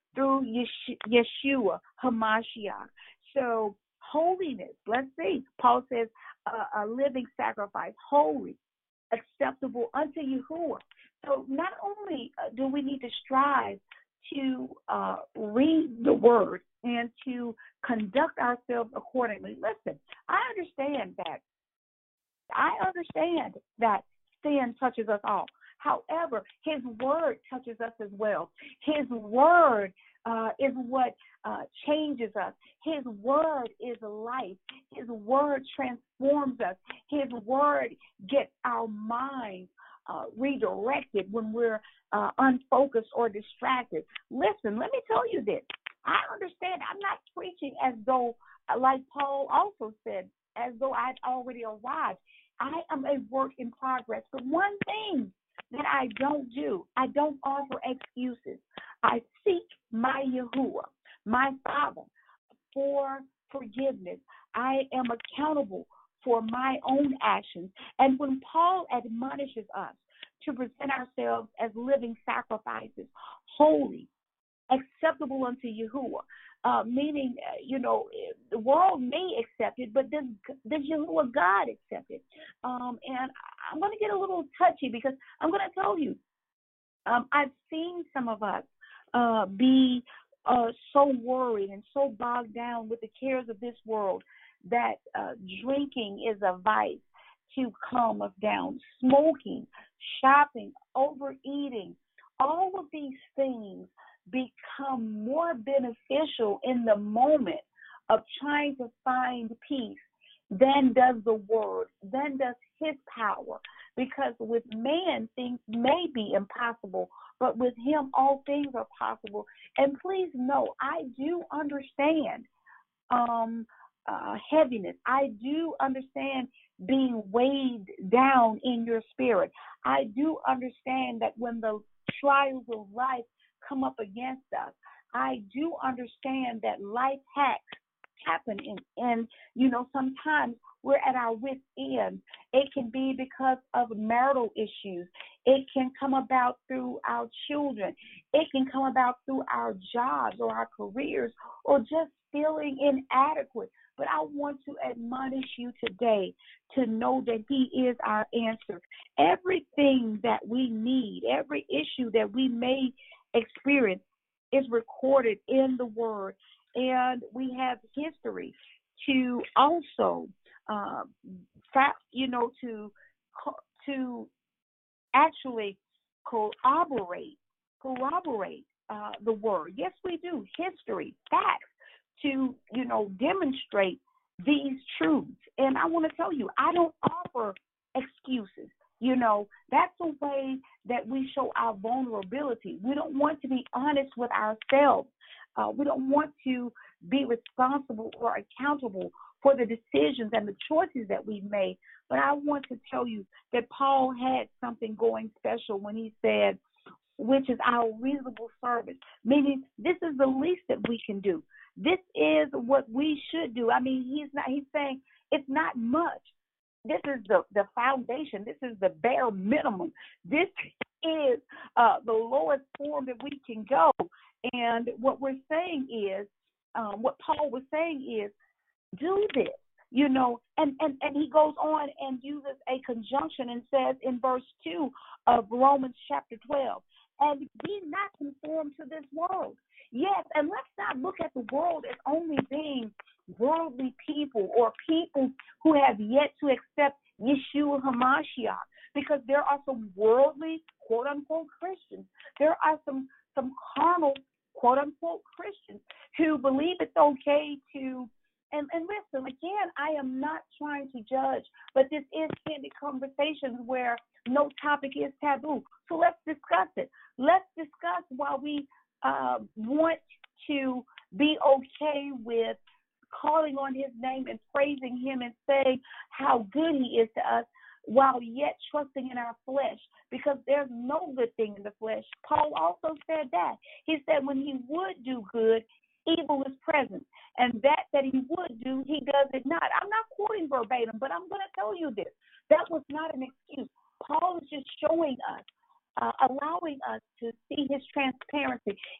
through Yeshua HaMashiach. So holiness, let's see. Paul says a living sacrifice, holy, acceptable unto Yahuwah. So not only do we need to strive to read the word and to conduct ourselves accordingly. Listen, I understand that sin touches us all. However, his word touches us as well. His word is what changes us. His word is life. His word transforms us. His word gets our minds redirected when we're unfocused or distracted. Listen, let me tell you this. I understand. I'm not preaching as though, like Paul also said, as though I'd already arrived. I am a work in progress. But one thing that I don't do, I don't offer excuses. I seek my Yahuwah, my Father, for forgiveness. I am accountable for my own actions. And when Paul admonishes us to present ourselves as living sacrifices, holy, acceptable unto Yahuwah, meaning, the world may accept it, but does Yahuwah God accept it? And I'm going to get a little touchy because I'm going to tell you, I've seen some of us be so worried and so bogged down with the cares of this world that drinking is a vice to calm us down. Smoking, shopping, overeating, all of these things become more beneficial in the moment of trying to find peace than does the word, than does his power. Because with man, things may be impossible, but with him, all things are possible. And please know, I do understand heaviness. I do understand being weighed down in your spirit. I do understand that when the trials of life come up against us, I do understand that life hacks happen, and sometimes we're at our wit's end. It can be because of marital issues. It can come about through our children. It can come about through our jobs or our careers or just feeling inadequate. But I want to admonish you today to know that he is our answer. Everything that we need, every issue that we may experience is recorded in the word. And we have history to also, to actually corroborate the word. Yes, we do. History, facts, to, demonstrate these truths. And I want to tell you, I don't offer excuses. That's a way that we show our vulnerability. We don't want to be honest with ourselves. We don't want to be responsible or accountable for the decisions and the choices that we've made. But I want to tell you that Paul had something going special when he said, which is our reasonable service, meaning this is the least that we can do. This is what we should do. I mean, he's saying it's not much. This is the foundation. This is the bare minimum. This is the lowest form that we can go. And what we're saying is, what Paul was saying is, do this, and he goes on and uses a conjunction and says in verse 2 of Romans chapter 12, and be not conformed to this world. Yes, and let's not look at the world as only being worldly people or people who have yet to accept Yeshua HaMashiach, because there are some worldly, quote-unquote, Christians. There are some carnal, quote-unquote, Christians who believe it's okay to, and listen, again, I am not trying to judge, but this is candid conversations where no topic is taboo. So let's discuss it. Let's discuss why we want to be okay with calling on his name and praising him and saying how good he is to us while yet trusting in our flesh, because there's no good thing in the flesh. Paul also said that. He said when he would do good, evil is present, and that he would do, he does it not. I'm not quoting verbatim, but I'm going to tell you this. That was not an excuse. Paul is just showing us, allowing us to see his transparency. He wants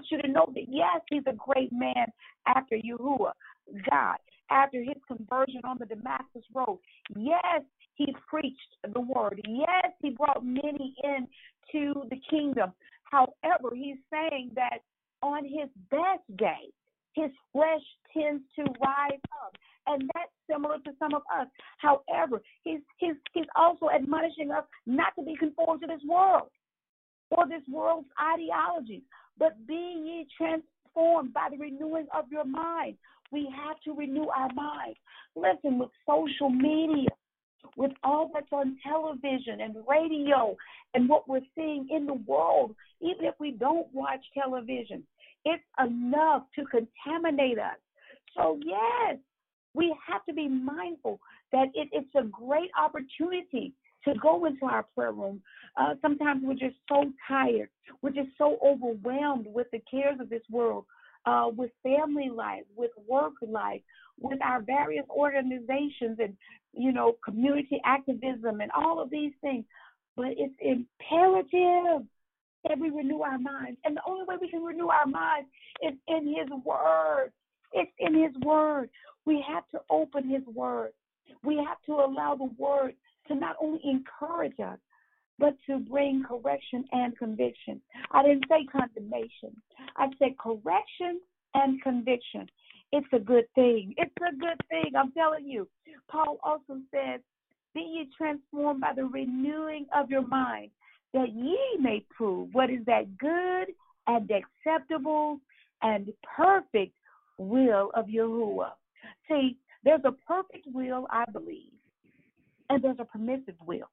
you to know that, yes, he's a great man after Yahuwah, God, after his conversion on the Damascus Road. Yes, he preached the word. Yes, he brought many into the kingdom. However, he's saying that on his best day, his flesh tends to rise up. And that's similar to some of us. However, he's also admonishing us not to be conformed to this world or this world's ideologies, but be ye transformed by the renewing of your mind. We have to renew our minds. Listen, with social media, with all that's on television and radio and what we're seeing in the world, even if we don't watch television, it's enough to contaminate us. So, yes, we have to be mindful that it's a great opportunity to go into our prayer room. Sometimes we're just so tired. We're just so overwhelmed with the cares of this world, with family life, with work life, with our various organizations and, community activism and all of these things. But it's imperative that we renew our minds. And the only way we can renew our minds is in his word. It's in his word. We have to open his word. We have to allow the word to not only encourage us, but to bring correction and conviction. I didn't say condemnation. I said correction and conviction. It's a good thing. It's a good thing. I'm telling you. Paul also says, be ye transformed by the renewing of your mind, that ye may prove what is that good and acceptable and perfect will of Yahuwah. See, there's a perfect will, I believe, and there's a permissive will.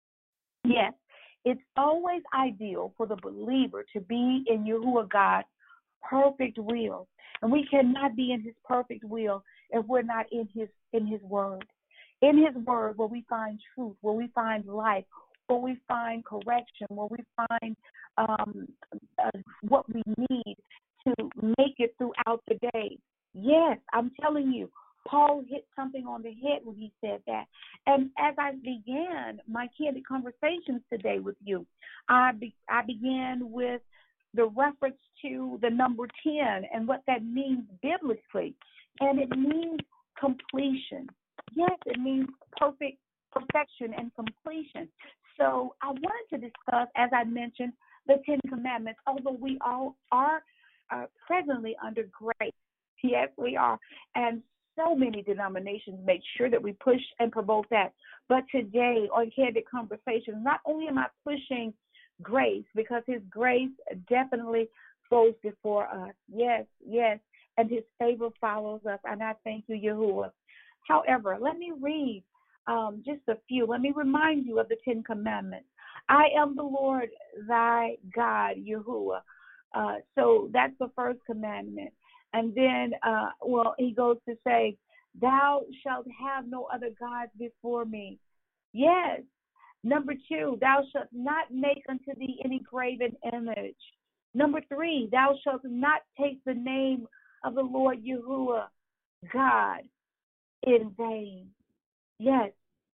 Yes, it's always ideal for the believer to be in Yahuwah God's perfect will. And we cannot be in his perfect will if we're not in his word. In his word, where we find truth, where we find life, where we find correction, where we find what we need to make it throughout the day. Yes, I'm telling you, Paul hit something on the head when he said that. And as I began my candid conversations today with you, I began with the reference to the number 10 and what that means biblically. And it means completion. Yes, it means perfection and completion. So I wanted to discuss, as I mentioned, the 10 Commandments, although we all are presently under grace. Yes, we are. And so many denominations make sure that we push and promote that. But today on Candid Conversations, not only am I pushing grace, because his grace definitely goes before us. Yes, yes. And his favor follows us. And I thank you, Yahuwah. However, let me read just a few. Let me remind you of the 10 Commandments. I am the Lord thy God, Yahuwah. So that's the first commandment. And then, he goes to say, thou shalt have no other gods before me. Yes. Number 2, thou shalt not make unto thee any graven image. Number 3, thou shalt not take the name of the Lord Yahuwah, God, in vain. Yes.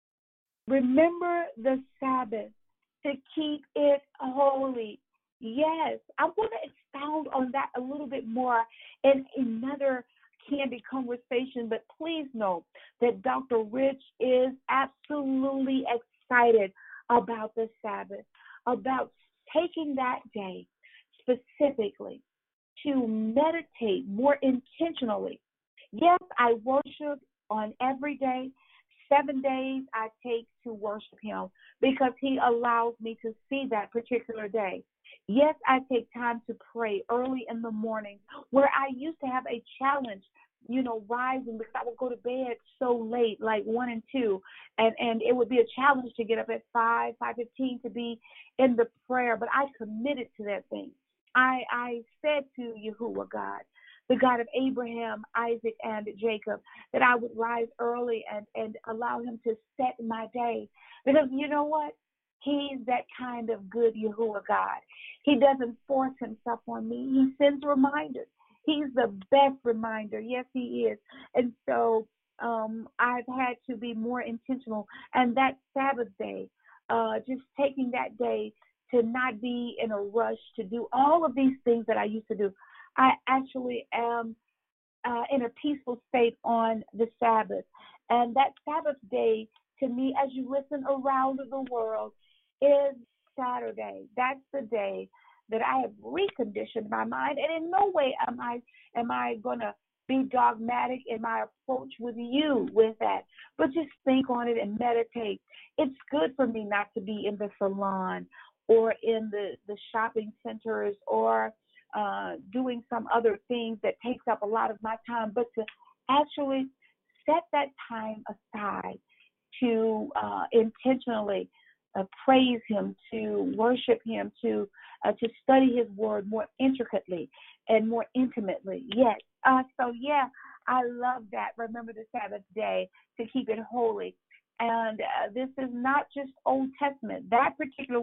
Remember the Sabbath to keep it holy. Yes, I want to expound on that a little bit more in another candid conversation, but please know that Dr. Rich is absolutely excited about the Sabbath, about taking that day specifically to meditate more intentionally. Yes, I worship on every day. 7 days I take to worship him because he allows me to see that particular day. Yes, I take time to pray early in the morning, where I used to have a challenge, rising, because I would go to bed so late, like 1 and 2, and it would be a challenge to get up at 5:15 to be in the prayer, but I committed to that thing. I said to Yahuwah God, the God of Abraham, Isaac, and Jacob, that I would rise early and allow him to set my day. Because you know what? He's that kind of good Yahuwah God. He doesn't force himself on me. He sends reminders. He's the best reminder. Yes, he is. And so I've had to be more intentional. And that Sabbath day, just taking that day to not be in a rush to do all of these things that I used to do. I actually am in a peaceful state on the Sabbath. And that Sabbath day, to me, as you listen around the world, is Saturday. That's the day that I have reconditioned my mind. And in no way am I going to be dogmatic in my approach with you with that. But just think on it and meditate. It's good for me not to be in the salon or in the shopping centers or doing some other things that takes up a lot of my time, but to actually set that time aside to intentionally praise Him, to worship Him, to study His Word more intricately and more intimately. Yes. So yeah, I love that. Remember the Sabbath day to keep it holy. And this is not just Old Testament. That particular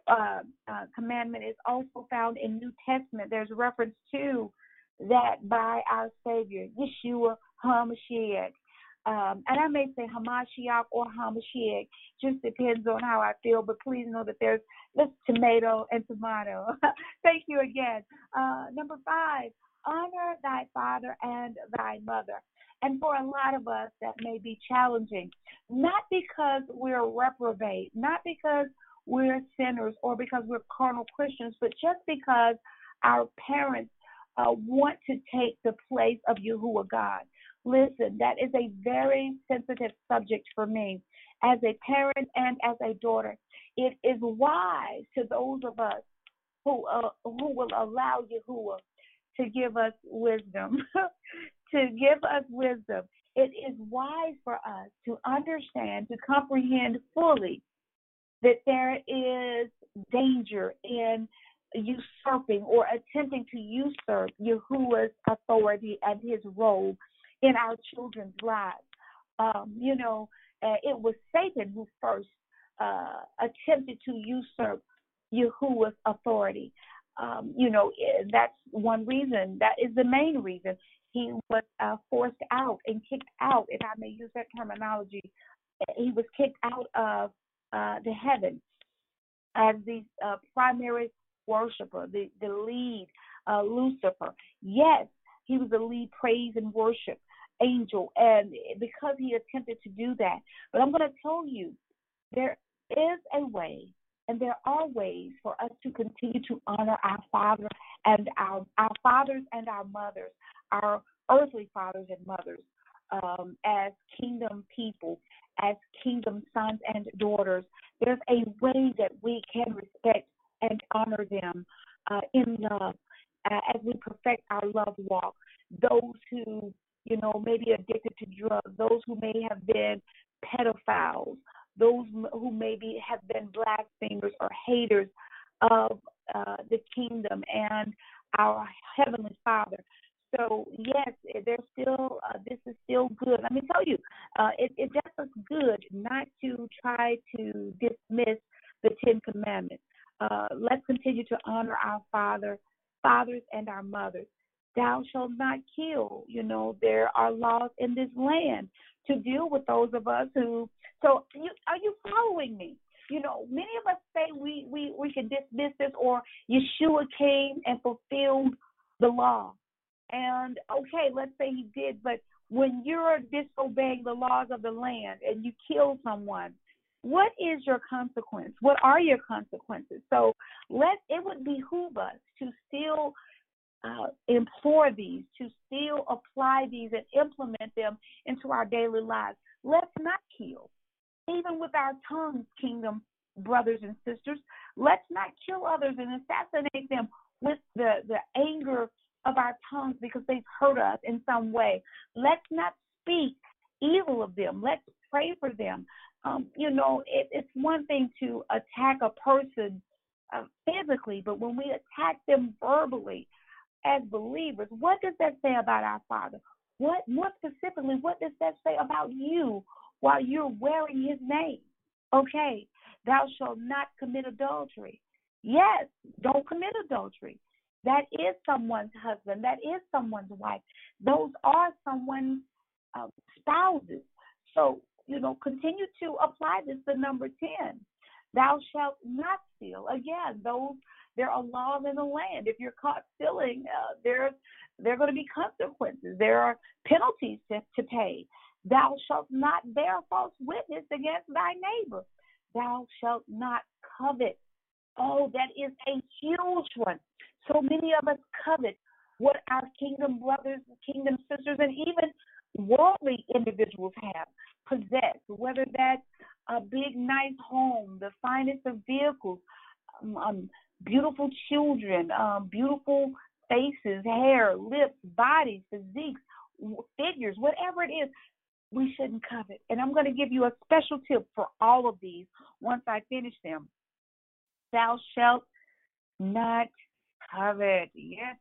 commandment is also found in New Testament. There's reference to that by our Savior, Yeshua HaMashiach. And I may say Hamashiach or HaMashiach, just depends on how I feel, but please know that there's tomato and tomato. Thank you again. Number 5, honor thy father and thy mother. And for a lot of us, that may be challenging, not because we're reprobate, not because we're sinners or because we're carnal Christians, but just because our parents want to take the place of Yahuwah God. Listen, that is a very sensitive subject for me as a parent and as a daughter. It is wise to those of us who will allow Yahuwah to give us wisdom, to give us wisdom. It is wise for us to understand, to comprehend fully that there is danger in usurping or attempting to usurp Yahuwah's authority and His role in our children's lives. It was Satan who first attempted to usurp Yahuwah's authority. That's one reason. That is the main reason he was forced out and kicked out, if I may use that terminology. He was kicked out of the heavens as the primary worshiper, the lead Lucifer. Yes, he was the lead praise and worship angel, and because he attempted to do that. But I'm going to tell you, there is a way, and there are ways for us to continue to honor our father and our fathers and our mothers, our earthly fathers and mothers, as kingdom people, as kingdom sons and daughters. There's a way that we can respect and honor them in love as we perfect our love walk. Those who, may be addicted to drugs, those who may have been pedophiles, those who maybe have been blasphemers or haters of the kingdom and our Heavenly Father. So, yes, there's still, this is still good. Let me tell you, it does us good not to try to dismiss the 10 Commandments. Let's continue to honor our fathers and our mothers. Thou shalt not kill. There are laws in this land to deal with those of us who. So, are you following me? Many of us say we can dismiss this, or Yeshua came and fulfilled the law. And okay, let's say he did, but when you're disobeying the laws of the land and you kill someone, what is your consequence? What are your consequences? So it would behoove us to still implore these, to still apply these and implement them into our daily lives. Let's not kill. Even with our tongues, kingdom brothers and sisters, let's not kill others and assassinate them with the anger of our tongues because they've hurt us in some way. Let's not speak evil of them. Let's pray for them. It's one thing to attack a person physically, but when we attack them verbally as believers, what does that say about our Father? More specifically, what does that say about you while you're wearing His name? Okay, thou shalt not commit adultery. Yes, don't commit adultery. That is someone's husband. That is someone's wife. Those are someone's spouses. So, continue to apply this to number 10. Thou shalt not steal. Again, those There are laws in the land. If you're caught stealing, there are going to be consequences. There are penalties to pay. Thou shalt not bear false witness against thy neighbor. Thou shalt not covet. Oh, that is a huge one. So many of us covet what our kingdom brothers, kingdom sisters, and even worldly individuals have possessed, whether that's a big, nice home, the finest of vehicles, beautiful children, beautiful faces, hair, lips, bodies, physiques, figures, whatever it is, we shouldn't covet. And I'm going to give you a special tip for all of these once I finish them. Thou shalt not covet. Yes.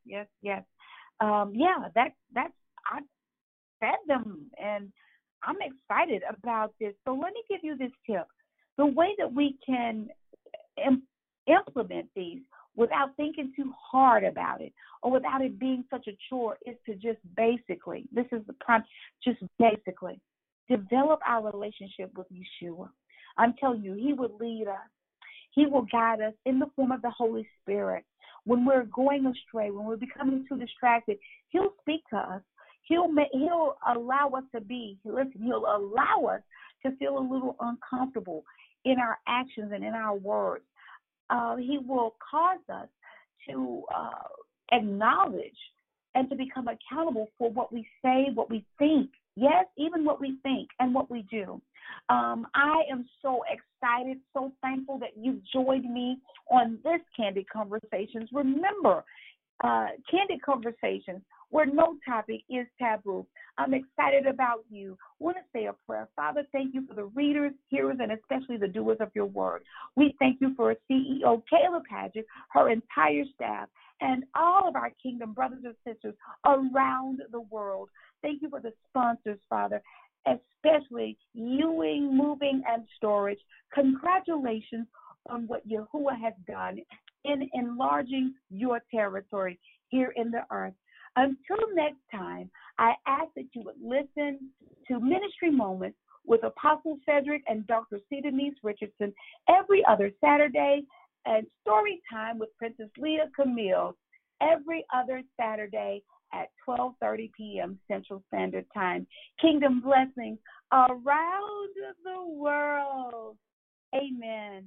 I fed them, and I'm excited about this. So let me give you this tip. The way that we can implement these without thinking too hard about it or without it being such a chore is to just basically, this is the prime, just basically develop our relationship with Yeshua. I'm telling you, he will lead us. He will guide us in the form of the Holy Spirit. When we're going astray, when we're becoming too distracted, he'll speak to us. He'll allow us to he'll allow us to feel a little uncomfortable in our actions and in our words. He will cause us to acknowledge and to become accountable for what we say, what we think. Yes, even what we think and what we do. I am so excited, so thankful that you've joined me on this Candid Conversations. Remember, Candid Conversations, where no topic is taboo. I'm excited about you. I want to say a prayer. Father, thank you for the readers, hearers, and especially the doers of your word. We thank you for CEO Kayla Padgett, her entire staff, and all of our kingdom brothers and sisters around the world. Thank you for the sponsors, Father, especially Ewing Moving and Storage. Congratulations on what Yahuwah has done in enlarging your territory here in the earth. Until next time, I ask that you would listen to Ministry Moments with Apostle Cedric and Dr. C. Denise Richardson every other Saturday, and Story Time with Princess Leah Camille every other Saturday at 12:30 p.m. Central Standard Time. Kingdom blessings around the world. Amen.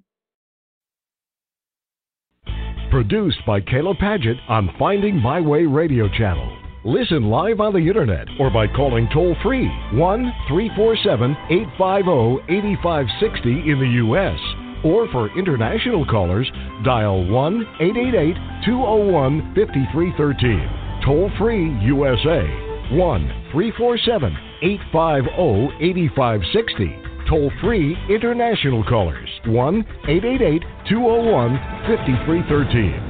Produced by Kayla Padgett on Finding My Way Radio Channel. Listen live on the internet or by calling toll-free 1-347-850-8560 in the U.S. Or for international callers, dial 1-888-201-5313. Toll-free USA, 1-347-850-8560. Toll-free international callers, 1-888-201-5313.